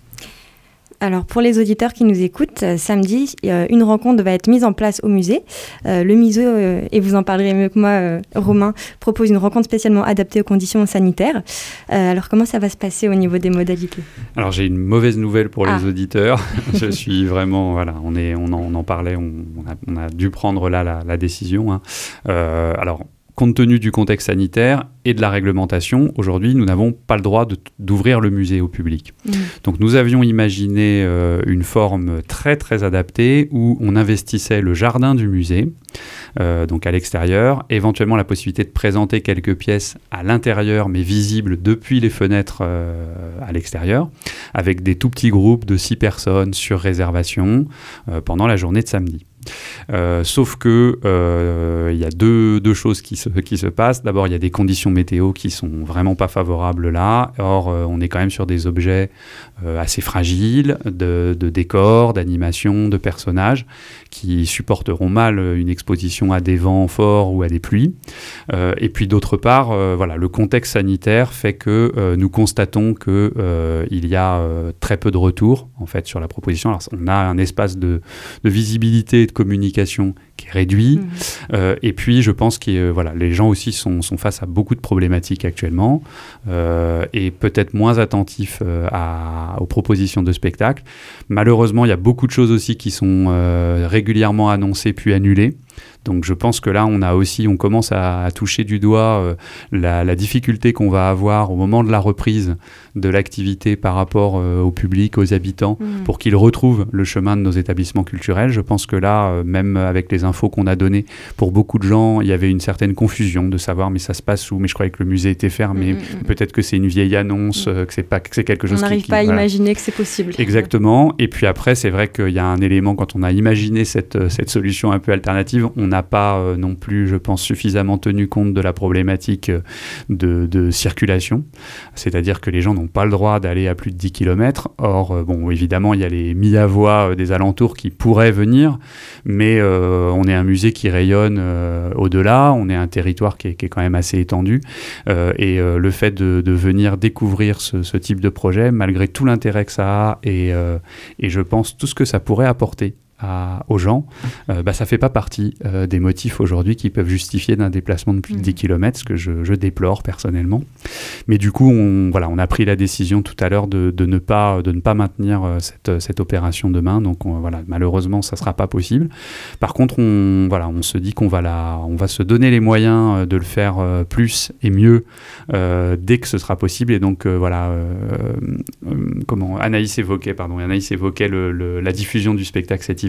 Alors, pour les auditeurs qui nous écoutent, euh, samedi, euh, une rencontre va être mise en place au musée. Euh, le musée, euh, et vous en parlerez mieux que moi, euh, Romain, propose une rencontre spécialement adaptée aux conditions sanitaires. Euh, alors, comment ça va se passer au niveau des modalités ? Alors, j'ai une mauvaise nouvelle pour ah. les auditeurs. Je suis vraiment... Voilà, on, est, on, en, on en parlait, on, on, a, on a dû prendre là la, la décision. Hein. Euh, alors... Compte tenu du contexte sanitaire et de la réglementation, aujourd'hui, nous n'avons pas le droit de, d'ouvrir le musée au public. Mmh. Donc, nous avions imaginé euh, une forme très, très adaptée où on investissait le jardin du musée, euh, donc à l'extérieur, éventuellement la possibilité de présenter quelques pièces à l'intérieur, mais visibles depuis les fenêtres euh, à l'extérieur, avec des tout petits groupes de six personnes sur réservation euh, pendant la journée de samedi. Euh, sauf que il euh, y a deux, deux choses qui se, qui se passent. D'abord, il y a des conditions météo qui sont vraiment pas favorables là. Or, euh, on est quand même sur des objets euh, assez fragiles, de, de décors, d'animation, de personnages, qui supporteront mal une exposition à des vents forts ou à des pluies. Euh, et puis, d'autre part, euh, voilà, le contexte sanitaire fait que euh, nous constatons que euh, il y a euh, très peu de retours en fait sur la proposition. Alors, on a un espace de, de visibilité et de communication qui est réduit. Mmh. Euh, et puis, je pense que euh, voilà, les gens aussi sont, sont face à beaucoup de problématiques actuellement euh, et peut-être moins attentifs euh, à, aux propositions de spectacle. Malheureusement, il y a beaucoup de choses aussi qui sont euh, régulièrement annoncées puis annulées. Donc je pense que là, on a aussi, on commence à, à toucher du doigt euh, la, la difficulté qu'on va avoir au moment de la reprise de l'activité par rapport euh, au public, aux habitants, mmh. pour qu'ils retrouvent le chemin de nos établissements culturels. Je pense que là, euh, même avec les infos qu'on a données, pour beaucoup de gens, il y avait une certaine confusion de savoir, mais ça se passe où ? Mais je croyais que le musée était fermé. Mmh. Peut-être que c'est une vieille annonce, mmh. euh, que c'est pas, que c'est quelque chose on qui... On n'arrive pas à voilà. imaginer que c'est possible. Exactement. Et puis après, c'est vrai qu'il y a un élément, quand on a imaginé cette, cette solution un peu alternative, on n'a pas euh, non plus, je pense, suffisamment tenu compte de la problématique de, de circulation. C'est-à-dire que les gens n'ont pas le droit d'aller à plus de dix kilomètres. Or, euh, bon, évidemment, il y a les mis à voix euh, des alentours qui pourraient venir, mais euh, on est un musée qui rayonne euh, au-delà, on est un territoire qui est, qui est quand même assez étendu. Euh, et euh, le fait de, de venir découvrir ce, ce type de projet, malgré tout l'intérêt que ça a et, euh, et je pense tout ce que ça pourrait apporter À, aux gens, euh, bah, ça ne fait pas partie euh, des motifs aujourd'hui qui peuvent justifier d'un déplacement de plus de dix kilomètres, ce que je, je déplore personnellement. Mais du coup, on, voilà, on a pris la décision tout à l'heure de, de, ne, pas, de ne pas maintenir euh, cette, cette opération demain. Donc on, voilà, malheureusement, ça ne sera pas possible. Par contre, on, voilà, on se dit qu'on va, la, on va se donner les moyens de le faire euh, plus et mieux euh, dès que ce sera possible. Et donc, euh, voilà, euh, euh, comment Anaïs évoquait, pardon, Anaïs évoquait le, le, la diffusion du spectacle cet hiver.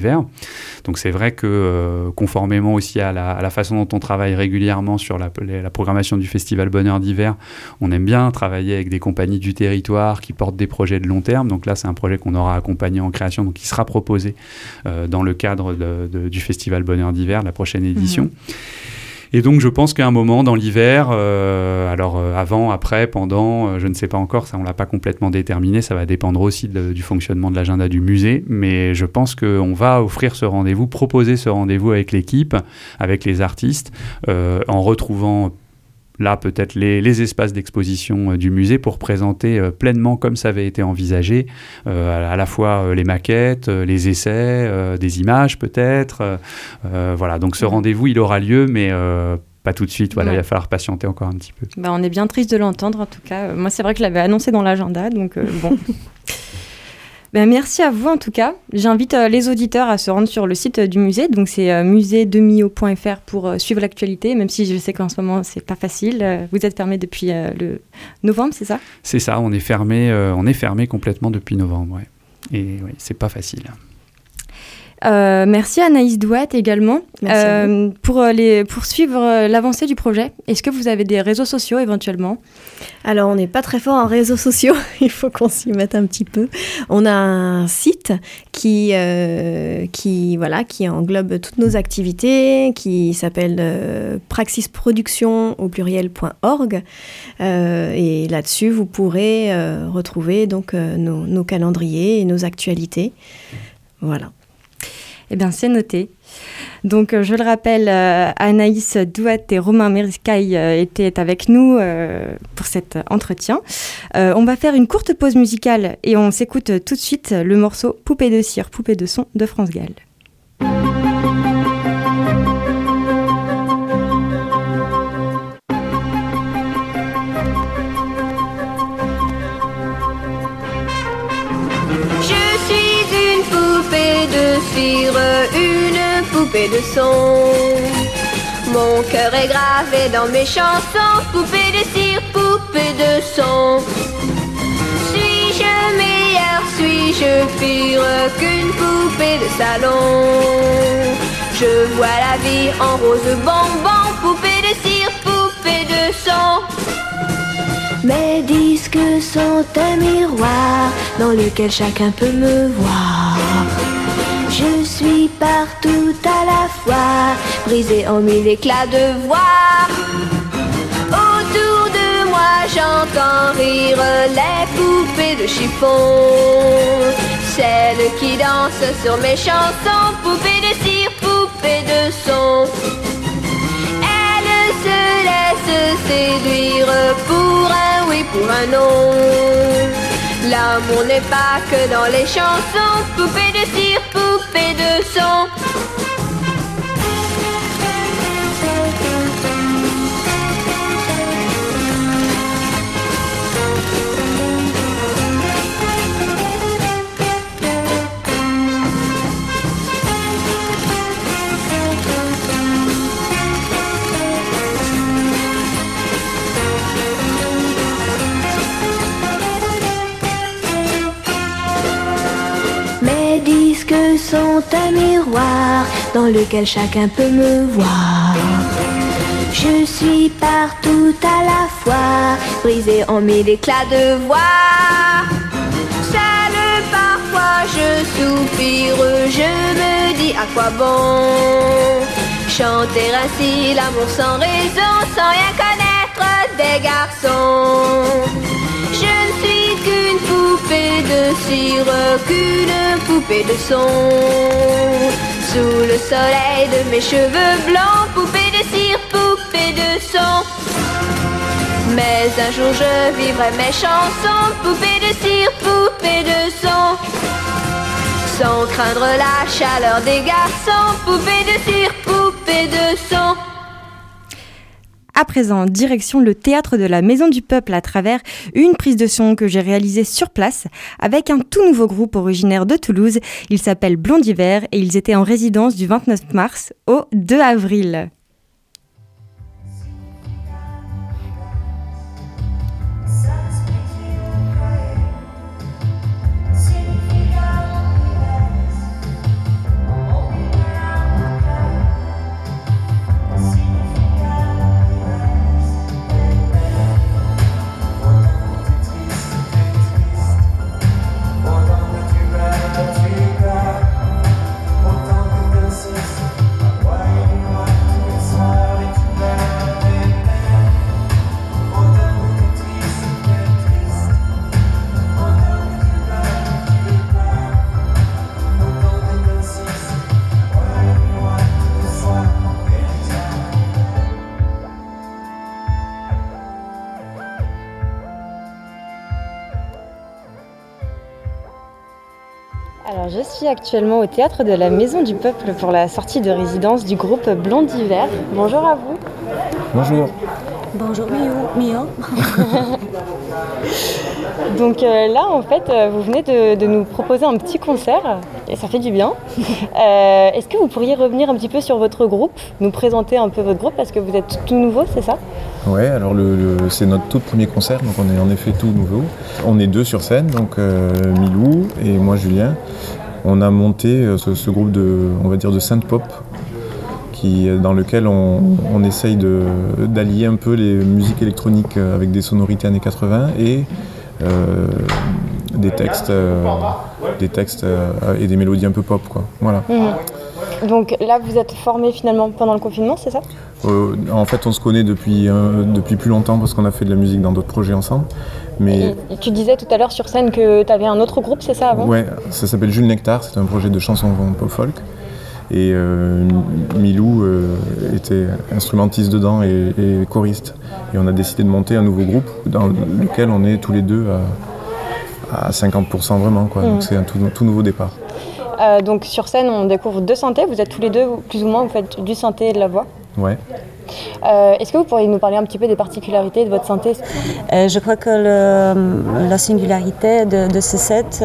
d'hiver. Donc c'est vrai que euh, conformément aussi à la, à la façon dont on travaille régulièrement sur la, la programmation du Festival Bonheur d'hiver, on aime bien travailler avec des compagnies du territoire qui portent des projets de long terme. Donc là, c'est un projet qu'on aura accompagné en création, donc qui sera proposé euh, dans le cadre de, de, du Festival Bonheur d'hiver, la prochaine édition. Mmh. Et donc, je pense qu'à un moment dans l'hiver, euh, alors euh, avant, après, pendant, euh, je ne sais pas encore, ça on ne l'a pas complètement déterminé, ça va dépendre aussi de, du fonctionnement de l'agenda du musée, mais je pense qu'on va offrir ce rendez-vous, proposer ce rendez-vous avec l'équipe, avec les artistes, euh, en retrouvant là peut-être les, les espaces d'exposition euh, du musée pour présenter euh, pleinement comme ça avait été envisagé, euh, à, à la fois euh, les maquettes, euh, les essais, euh, des images peut-être. Euh, euh, voilà, donc ce rendez-vous, il aura lieu, mais euh, pas tout de suite. Voilà, ouais. Il va falloir patienter encore un petit peu. Bah, on est bien triste de l'entendre en tout cas. Moi, c'est vrai que je l'avais annoncé dans l'agenda, donc euh, bon... Ben, merci à vous en tout cas. J'invite euh, les auditeurs à se rendre sur le site euh, du musée. Donc c'est euh, musée de millau point f r pour euh, suivre l'actualité, même si je sais qu'en ce moment c'est pas facile. Euh, vous êtes fermé depuis euh, le novembre, c'est ça ? C'est ça, on est fermé, euh, on est fermé complètement depuis novembre. Ouais. Et oui, c'est pas facile. Euh, merci Anaïs Douat également. Euh, pour, les, pour suivre l'avancée du projet, est-ce que vous avez des réseaux sociaux éventuellement ? Alors, on n'est pas très fort en réseaux sociaux, il faut qu'on s'y mette un petit peu. On a un site qui, euh, qui, voilà, qui englobe toutes nos activités, qui s'appelle euh, praxisproduction au pluriel point org. Euh, et là-dessus, vous pourrez euh, retrouver donc, euh, nos, nos calendriers et nos actualités. Voilà. Eh bien, c'est noté. Donc, euh, je le rappelle, euh, Anaïs Douat et Romain Mercaille euh, étaient avec nous euh, pour cet entretien. Euh, on va faire une courte pause musicale et on s'écoute tout de suite le morceau « Poupée de cire, poupée de son » de France Gall. Une poupée de son. Mon cœur est gravé dans mes chansons. Poupée de cire, poupée de son. Suis-je meilleure, suis-je pire qu'une poupée de salon? Je vois la vie en rose bonbon. Poupée de cire, poupée de son. Mes disques sont un miroir dans lequel chacun peut me voir. Je suis partout à la fois, brisée en mille éclats de voix. Autour de moi j'entends rire les poupées de chiffon, celles qui dansent sur mes chansons. Poupées de cire, poupées de son. Elles se laissent séduire pour un oui, pour un non. L'amour n'est pas que dans les chansons. Poupée de cire, poupée de son. Mes disques sont un miroir dans lequel chacun peut me voir. Je suis partout à la fois, brisée en mille éclats de voix. Seule parfois je soupire, je me dis à quoi bon chanter ainsi l'amour sans raison, sans rien connaître des garçons. Je ne suis qu'une poupée de cire, qu'une poupée de son. Sous le soleil de mes cheveux blancs, poupée de cire, poupée de son. Mais un jour je vivrai mes chansons, poupée de cire, poupée de son. Sans craindre la chaleur des garçons, poupée de cire, poupée de son. À présent, direction le théâtre de la Maison du Peuple à travers une prise de son que j'ai réalisée sur place avec un tout nouveau groupe originaire de Toulouse. Il s'appelle Blondiver et ils étaient en résidence du vingt-neuf mars au deux avril. Alors, je suis actuellement au théâtre de la Maison du Peuple pour la sortie de résidence du groupe Blondiver. Bonjour à vous. Bonjour. Bonjour Mio. Mio. Donc euh, là, en fait, euh, vous venez de, de nous proposer un petit concert et ça fait du bien. Euh, est-ce que vous pourriez revenir un petit peu sur votre groupe, nous présenter un peu votre groupe parce que vous êtes tout nouveau, c'est ça ? Ouais, alors le, le, c'est notre tout premier concert, donc on est en effet tout nouveau. On est deux sur scène, donc euh, Milou et moi Julien. On a monté euh, ce, ce groupe de, on va dire, de synth pop, qui, dans lequel on, on essaye de, d'allier un peu les musiques électroniques avec des sonorités années quatre-vingts et euh, des textes, euh, des textes euh, et des mélodies un peu pop, quoi. Voilà. Mmh. Donc là, vous êtes formés finalement pendant le confinement, c'est ça ? euh, En fait, on se connaît depuis, euh, depuis plus longtemps parce qu'on a fait de la musique dans d'autres projets ensemble. Mais... Et tu disais tout à l'heure sur scène que tu avais un autre groupe, c'est ça avant ? Ouais, ça s'appelle Jules Nectar, c'est un projet de chansons pop-folk. Et euh, Milou euh, était instrumentiste dedans et, et choriste. Et on a décidé de monter un nouveau groupe dans lequel on est tous les deux à, à cinquante pour cent vraiment, quoi. Mmh. Donc c'est un tout, tout nouveau départ. Euh, donc sur scène, on découvre deux synthés. Vous êtes tous les deux, plus ou moins, vous faites du synthé et de la voix. Ouais. Euh, est-ce que vous pourriez nous parler un petit peu des particularités de votre synthé ? euh, Je crois que le, la singularité de, de ces sets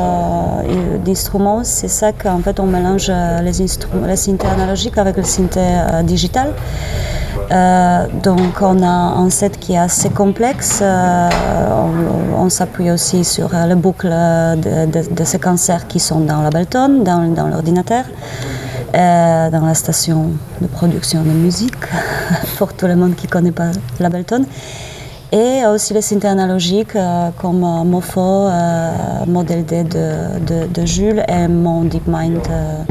euh, d'instruments, c'est ça qu'en fait on mélange les, instruments, les synthés analogiques avec le synthé euh, digital. Euh, donc on a un set qui est assez complexe. Euh, on, on s'appuie aussi sur les boucles de, de, de séquenceurs qui sont dans l'Ableton, dans, dans l'ordinateur. Euh, dans la station de production de musique, pour tout le monde qui ne connaît pas l'Ableton. Et aussi les synthés analogiques euh, comme euh, Mofo, euh, Model D de, de, de Jules et mon DeepMind euh,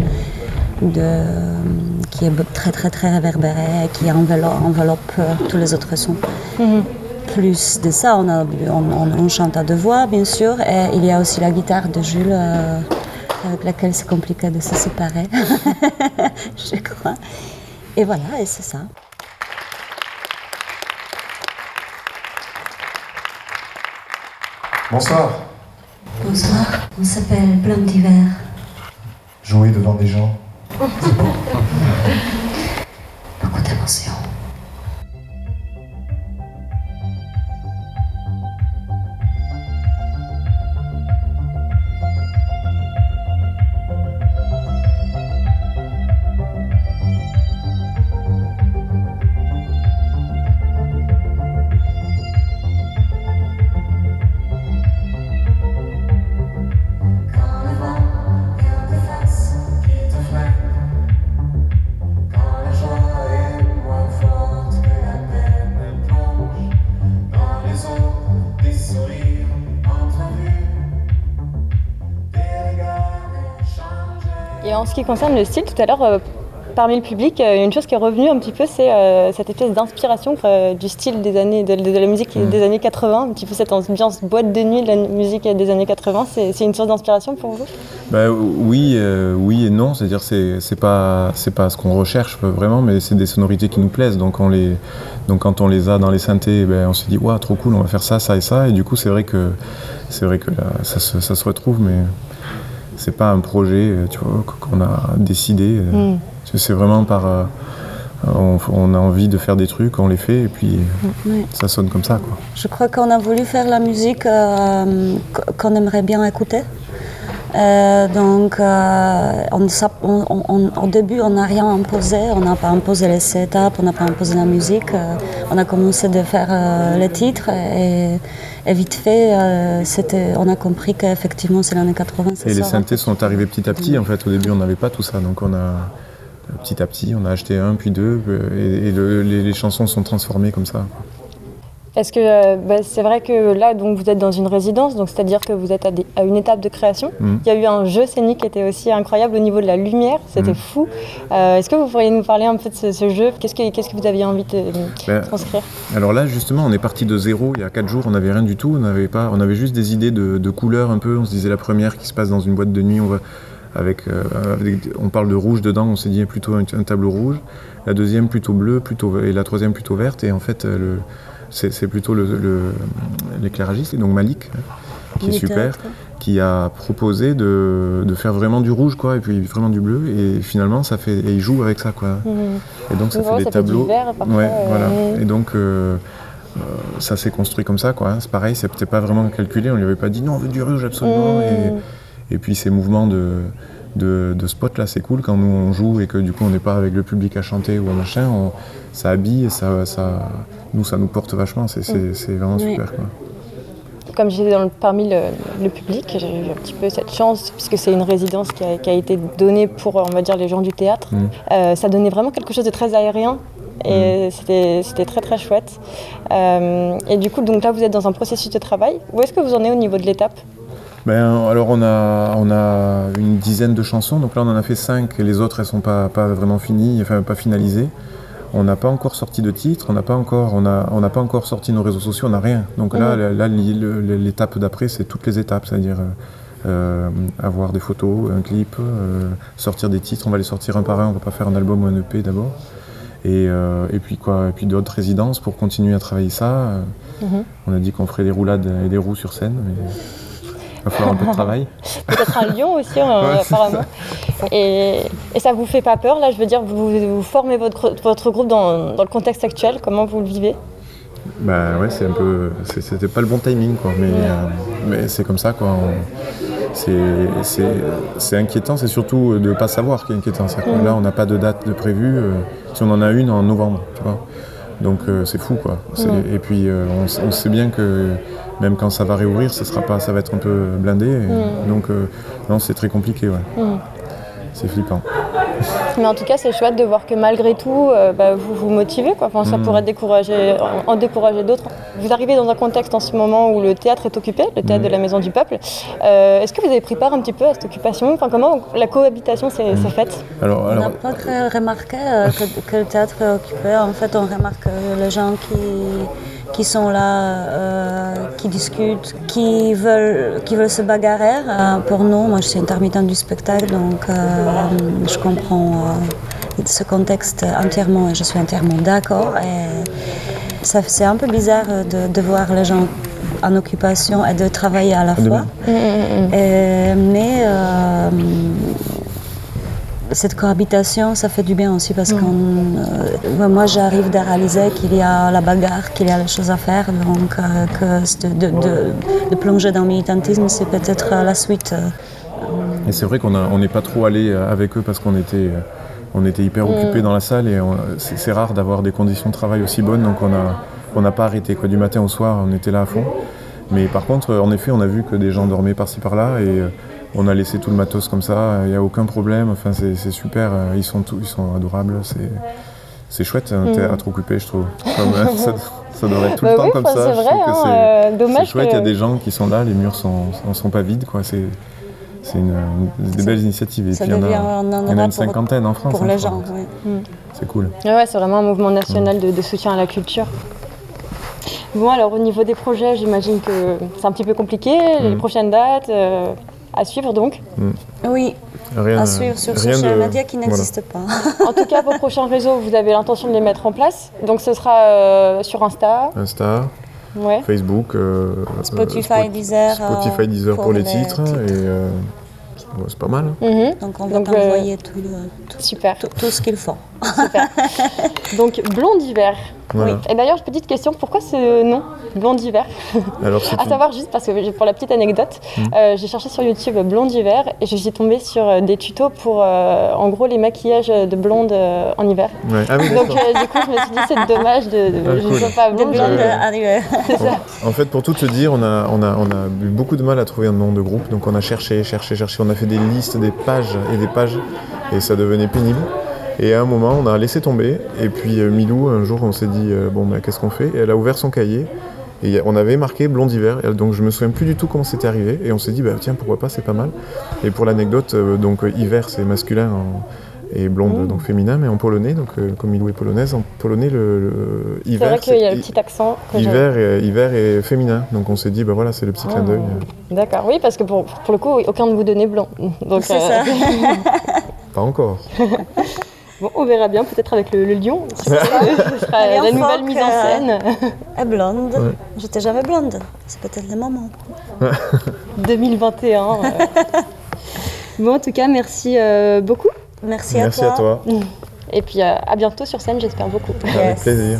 de, qui est très très très réverbéré et qui enveloppe, enveloppe euh, tous les autres sons. Mm-hmm. Plus de ça, on, a, on, on chante à deux voix bien sûr, et il y a aussi la guitare de Jules euh, avec laquelle c'est compliqué de se séparer, je crois. Et voilà, et c'est ça. Bonsoir. Bonsoir, on s'appelle Blondiver. Jouer devant des gens, c'est beau. Beaucoup d'émotions. Et en ce qui concerne le style, tout à l'heure, euh, parmi le public, euh, une chose qui est revenue un petit peu, c'est euh, cette espèce d'inspiration euh, du style des années, de, de, de la musique mmh. des années quatre-vingts, un petit peu cette ambiance boîte de nuit de la musique des années quatre-vingts. C'est, c'est une source d'inspiration pour vous ? Bah, oui, euh, oui et non. C'est-à-dire c'est c'est pas c'est pas ce qu'on recherche vraiment, mais c'est des sonorités qui nous plaisent. Donc on les donc quand on les a dans les synthés, ben, on se dit waouh, trop cool, on va faire ça, ça et ça. Et du coup, c'est vrai que c'est vrai que là, ça se ça se retrouve, mais c'est pas un projet, tu vois, qu'on a décidé. Mm. C'est vraiment par... Euh, on, on a envie de faire des trucs, on les fait, et puis oui. Ça sonne comme ça, quoi. Je crois qu'on a voulu faire la musique euh, qu'on aimerait bien écouter. Euh, donc, euh, on, on, on, au début, on n'a rien imposé. On n'a pas imposé les setups, on n'a pas imposé la musique. Euh, on a commencé de faire euh, les titres et, et vite fait, euh, c'était, on a compris qu'effectivement, c'est l'année quatre-vingts. Et les synthés sont arrivés petit à petit. En fait, au début, on n'avait pas tout ça. Donc, on a petit à petit, on a acheté un, puis deux, et, et le, les, les chansons sont transformées comme ça. Est-ce que euh, bah, c'est vrai que là, donc, vous êtes dans une résidence, donc c'est-à-dire que vous êtes à, des, à une étape de création. Mmh. Il y a eu un jeu scénique qui était aussi incroyable au niveau de la lumière, c'était mmh. fou. Euh, est-ce que vous pourriez nous parler un peu de ce, ce jeu ? Qu'est-ce que, qu'est-ce que vous aviez envie de, de ben, transcrire ? Alors là, justement, on est parti de zéro. Il y a quatre jours, on n'avait rien du tout. On n'avait pas, on avait juste des idées de, de couleurs un peu. On se disait la première qui se passe dans une boîte de nuit, on va... Avec, euh, avec, on parle de rouge dedans, on s'est dit plutôt un, un tableau rouge, la deuxième plutôt bleue, plutôt, et la troisième plutôt verte, et en fait le, c'est, c'est plutôt le, le, l'éclairagiste, donc Malik, qui est super, qui a proposé de, de faire vraiment du rouge, quoi, et puis vraiment du bleu, et finalement, ça fait, et il joue avec ça, quoi. Mmh. Et donc, ça ouais, fait des ça tableaux. Fait du vert, parfois, ouais, euh, voilà. Et donc, euh, euh, ça s'est construit comme ça, quoi. Hein. C'est pareil, c'était pas vraiment calculé, on lui avait pas dit non, on veut du rouge absolument. Mmh. Et, et puis, ces mouvements de, de, de spot, là, c'est cool quand nous on joue et que du coup, on n'est pas avec le public à chanter ou à machin, on, ça habille et ça, ça, nous, ça nous porte vachement, c'est, c'est, mmh. c'est vraiment super, quoi. Comme j'étais dans le, parmi le, le public, j'ai eu un petit peu cette chance, puisque c'est une résidence qui a, qui a été donnée pour, on va dire, les gens du théâtre. Mmh. Euh, ça donnait vraiment quelque chose de très aérien, et mmh. c'était, c'était très très chouette. Euh, et du coup, donc là, vous êtes dans un processus de travail. Où est-ce que vous en êtes au niveau de l'étape ? Ben, alors on a, on a une dizaine de chansons, donc là on en a fait cinq, et les autres elles sont pas, pas vraiment finies, enfin pas finalisées. On n'a pas encore sorti de titre, on n'a pas encore, on a, on n'a pas encore sorti nos réseaux sociaux, on n'a rien. Donc là, mmh. là, l'étape d'après, c'est toutes les étapes, c'est-à-dire euh, avoir des photos, un clip, euh, sortir des titres. On va les sortir un par un, on va pas faire un album ou un E P d'abord. Et, euh, et puis quoi, et puis d'autres résidences pour continuer à travailler ça. Mmh. On a dit qu'on ferait des roulades et des roues sur scène. Mais... il va falloir un peu de travail. Peut-être un lion aussi, euh, ouais, apparemment. Et, et ça vous fait pas peur, là, je veux dire, vous, vous formez votre, votre groupe dans, dans le contexte actuel, comment vous le vivez ? Bah ouais, c'est un peu, c'est, c'était pas le bon timing, quoi, mais, ouais. euh, mais c'est comme ça, quoi. On, c'est, c'est, c'est inquiétant, c'est surtout de ne pas savoir qui est inquiétant. C'est mmh. Là, on n'a pas de date de prévue, euh, si on en a une en novembre, tu vois. Donc euh, c'est fou, quoi. C'est, mmh. Et puis euh, on, on sait bien que même quand ça va réouvrir, ça, sera pas, ça va être un peu blindé. Et, mmh. Donc euh, non, c'est très compliqué, ouais. Mmh. C'est flippant. Mais en tout cas, c'est chouette de voir que malgré tout, euh, bah, vous vous motivez, quoi. Enfin, ça mmh. pourrait décourager, en, en décourager d'autres. Vous arrivez dans un contexte en ce moment où le théâtre est occupé, le théâtre mmh. de la Maison du Peuple. Euh, est-ce que vous avez pris part un petit peu à cette occupation ? Enfin, comment la cohabitation s'est, mmh. s'est faite ? alors, alors... On n'a pas très remarqué euh, que, que le théâtre est occupé. En fait, on remarque euh, les gens qui... qui sont là, euh, qui discutent, qui veulent, qui veulent se bagarrer. Euh, pour nous, moi je suis intermittente du spectacle, donc euh, je comprends euh, ce contexte entièrement et je suis entièrement d'accord. Et ça, c'est un peu bizarre de, de voir les gens en occupation et de travailler à la fois. Mmh, mmh, mmh. Et, mais euh, cette cohabitation, ça fait du bien aussi parce mmh. que euh, moi j'arrive de réaliser qu'il y a la bagarre, qu'il y a les choses à faire, donc euh, que de, de, de, de plonger dans le militantisme, c'est peut-être la suite. Euh. Et c'est vrai qu'on on n'est pas trop allé avec eux parce qu'on était, on était hyper mmh. occupés dans la salle et on, c'est, c'est rare d'avoir des conditions de travail aussi bonnes, donc on a, on n'a pas arrêté, quoi. Du matin au soir, on était là à fond. Mais par contre, en effet, on a vu que des gens dormaient par-ci par-là et on a laissé tout le matos comme ça, il n'y a aucun problème, enfin, c'est, c'est super, ils sont, tout, ils sont adorables, c'est, c'est chouette un théâtre mmh. occupé, je trouve. Comme, ça, ça devrait être tout bah le temps oui, comme ça. C'est vrai, je hein, c'est, euh, dommage c'est chouette, il que... y a des gens qui sont là, les murs sont, sont, sont pas vides, quoi. C'est, c'est une, une, des belles initiatives. Et ça puis il y en a, en il y en a une cinquantaine en France. Pour hein, les gens, oui. Mmh. C'est cool. Ouais, ouais, c'est vraiment un mouvement national mmh. de, de soutien à la culture. Bon, alors au niveau des projets, j'imagine que c'est un petit peu compliqué, mmh. les prochaines dates, euh, à suivre donc. Mmh. Oui, rien, à suivre sur social de... media qui n'existe voilà. pas. En tout cas, vos prochains réseaux, vous avez l'intention de les mettre en place, donc ce sera euh, sur Insta. Insta, ouais. Facebook, euh, Spotify, euh, Spot... Deezer, Spotify, Deezer pour, pour les, les titres, titres. Et euh, ouais, c'est pas mal. Hein. Mmh. Donc on va donc, t'envoyer euh... tout, tout, Super. Tout, tout ce qu'il faut. Super. Donc Blond d'hiver. Voilà. Oui. Et d'ailleurs, petite question, pourquoi ce nom, Blond d'hiver ? Alors, c'est à savoir, juste parce que pour la petite anecdote, mmh. euh, j'ai cherché sur YouTube Blond d'hiver et je suis tombée sur des tutos pour, euh, en gros, les maquillages de blondes euh, en hiver. Ouais. Ah oui, donc, euh, du coup, je me suis dit, c'est dommage de, de ah, je cool. ne sais pas, blonde euh, en hiver. C'est ça. En fait, pour tout te dire, on a, on, a, on a eu beaucoup de mal à trouver un nom de groupe, donc on a cherché, cherché, cherché. On a fait des listes, des pages et des pages, et ça devenait pénible. Et à un moment, on a laissé tomber. Et puis euh, Milou, un jour, on s'est dit euh, bon, bah, qu'est-ce qu'on fait ? Et elle a ouvert son cahier. Et on avait marqué Blond d'hiver. Et donc je me souviens plus du tout comment c'était arrivé. Et on s'est dit bah tiens, pourquoi pas, c'est pas mal. Et pour l'anecdote, euh, donc euh, hiver c'est masculin en... et blonde mmh. donc féminin, mais en polonais. Donc euh, comme Milou est polonaise, en polonais le, le hiver. C'est vrai qu'il y a le petit accent. Hiver et, hiver est féminin. Donc on s'est dit bah voilà, c'est le petit oh. clin d'œil. D'accord, oui, parce que pour, pour le coup, aucun de vous donnait blanc. Donc c'est euh... ça. Pas encore. Bon, on verra bien, peut-être avec le, le lion. Ce sera la nouvelle mise en scène. Et blonde. Ouais. J'étais jamais blonde. C'est peut-être le moment. deux mille vingt et un. Euh. Bon, en tout cas, merci euh, beaucoup. Merci, à Merci toi. à toi. Et puis euh, à bientôt sur scène, j'espère beaucoup. Yes. Avec plaisir.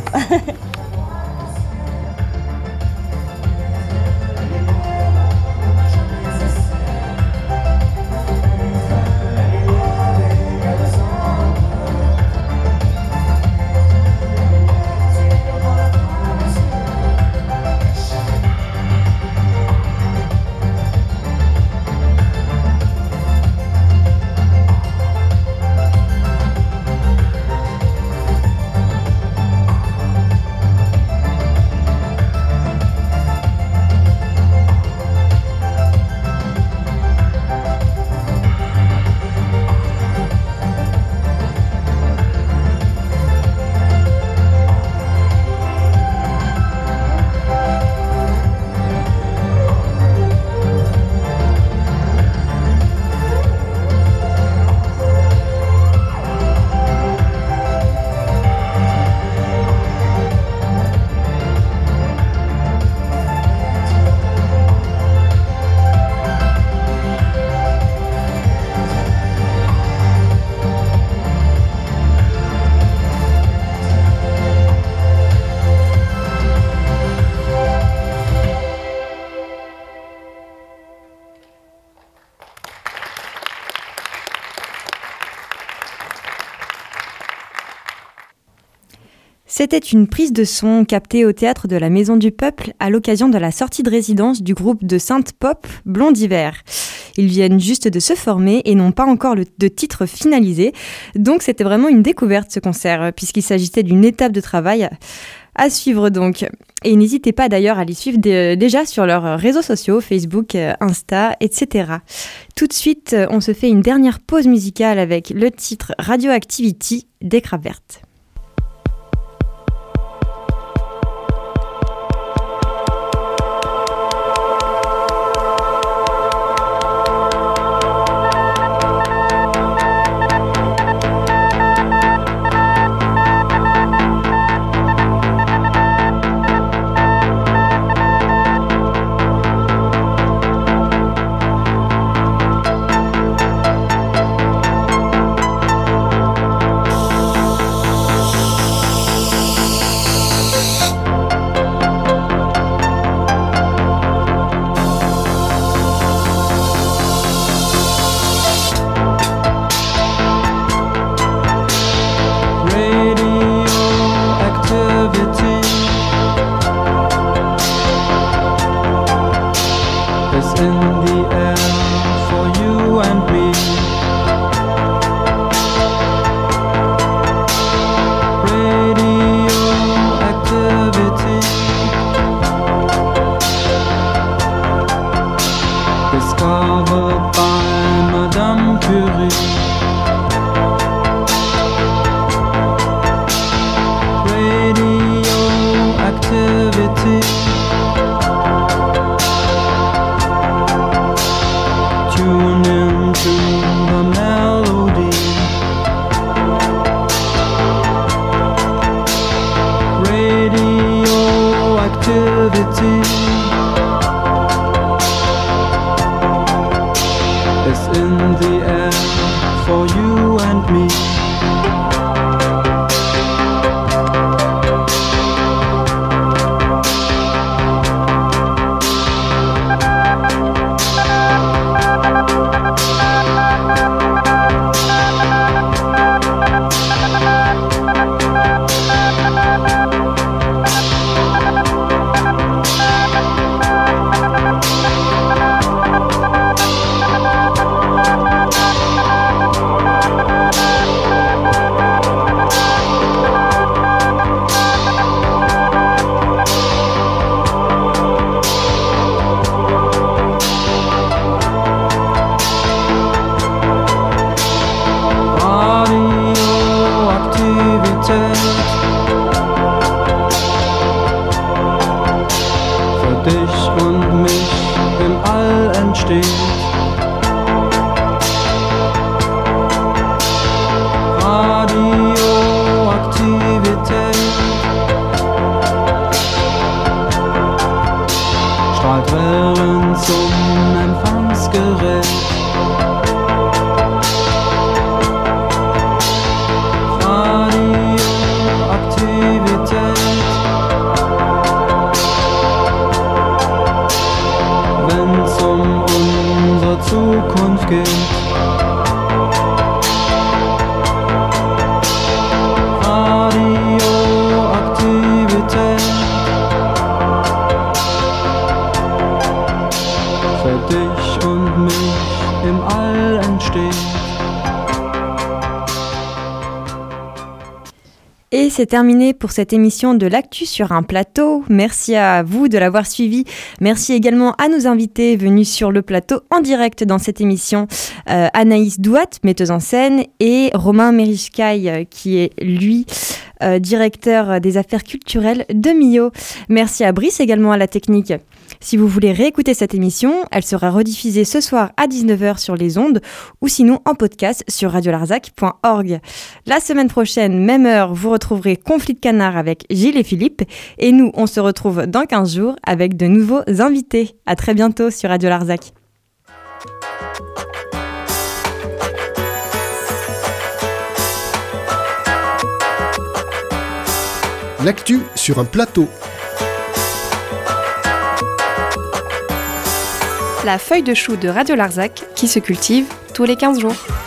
C'était une prise de son captée au théâtre de la Maison du Peuple à l'occasion de la sortie de résidence du groupe de synth-pop Blondiver. Ils viennent juste de se former et n'ont pas encore le, de titre finalisé, donc c'était vraiment une découverte ce concert, puisqu'il s'agissait d'une étape de travail à suivre donc. Et n'hésitez pas d'ailleurs à les suivre de, déjà sur leurs réseaux sociaux, Facebook, Insta, et cetera. Tout de suite, on se fait une dernière pause musicale avec le titre Radioactivity des Kraftwerk. zum Empfangsgerät. Radioaktivität. Wenn's um unsere Zukunft geht. Et c'est terminé pour cette émission de l'Actu sur un plateau. Merci à vous de l'avoir suivi. Merci également à nos invités venus sur le plateau en direct dans cette émission. Euh, Anaïs Douat, metteuse en scène, et Romain Merichkaï, qui est lui euh, directeur des affaires culturelles de Millau. Merci à Brice également à la technique. Si vous voulez réécouter cette émission, elle sera rediffusée ce soir à dix-neuf heures sur les ondes ou sinon en podcast sur radio larzac point org. La semaine prochaine, même heure, vous retrouverez Conflit de canard avec Gilles et Philippe. Et nous, on se retrouve dans quinze jours avec de nouveaux invités. À très bientôt sur Radio Larzac. L'actu sur un plateau. La feuille de chou de Radio Larzac qui se cultive tous les quinze jours.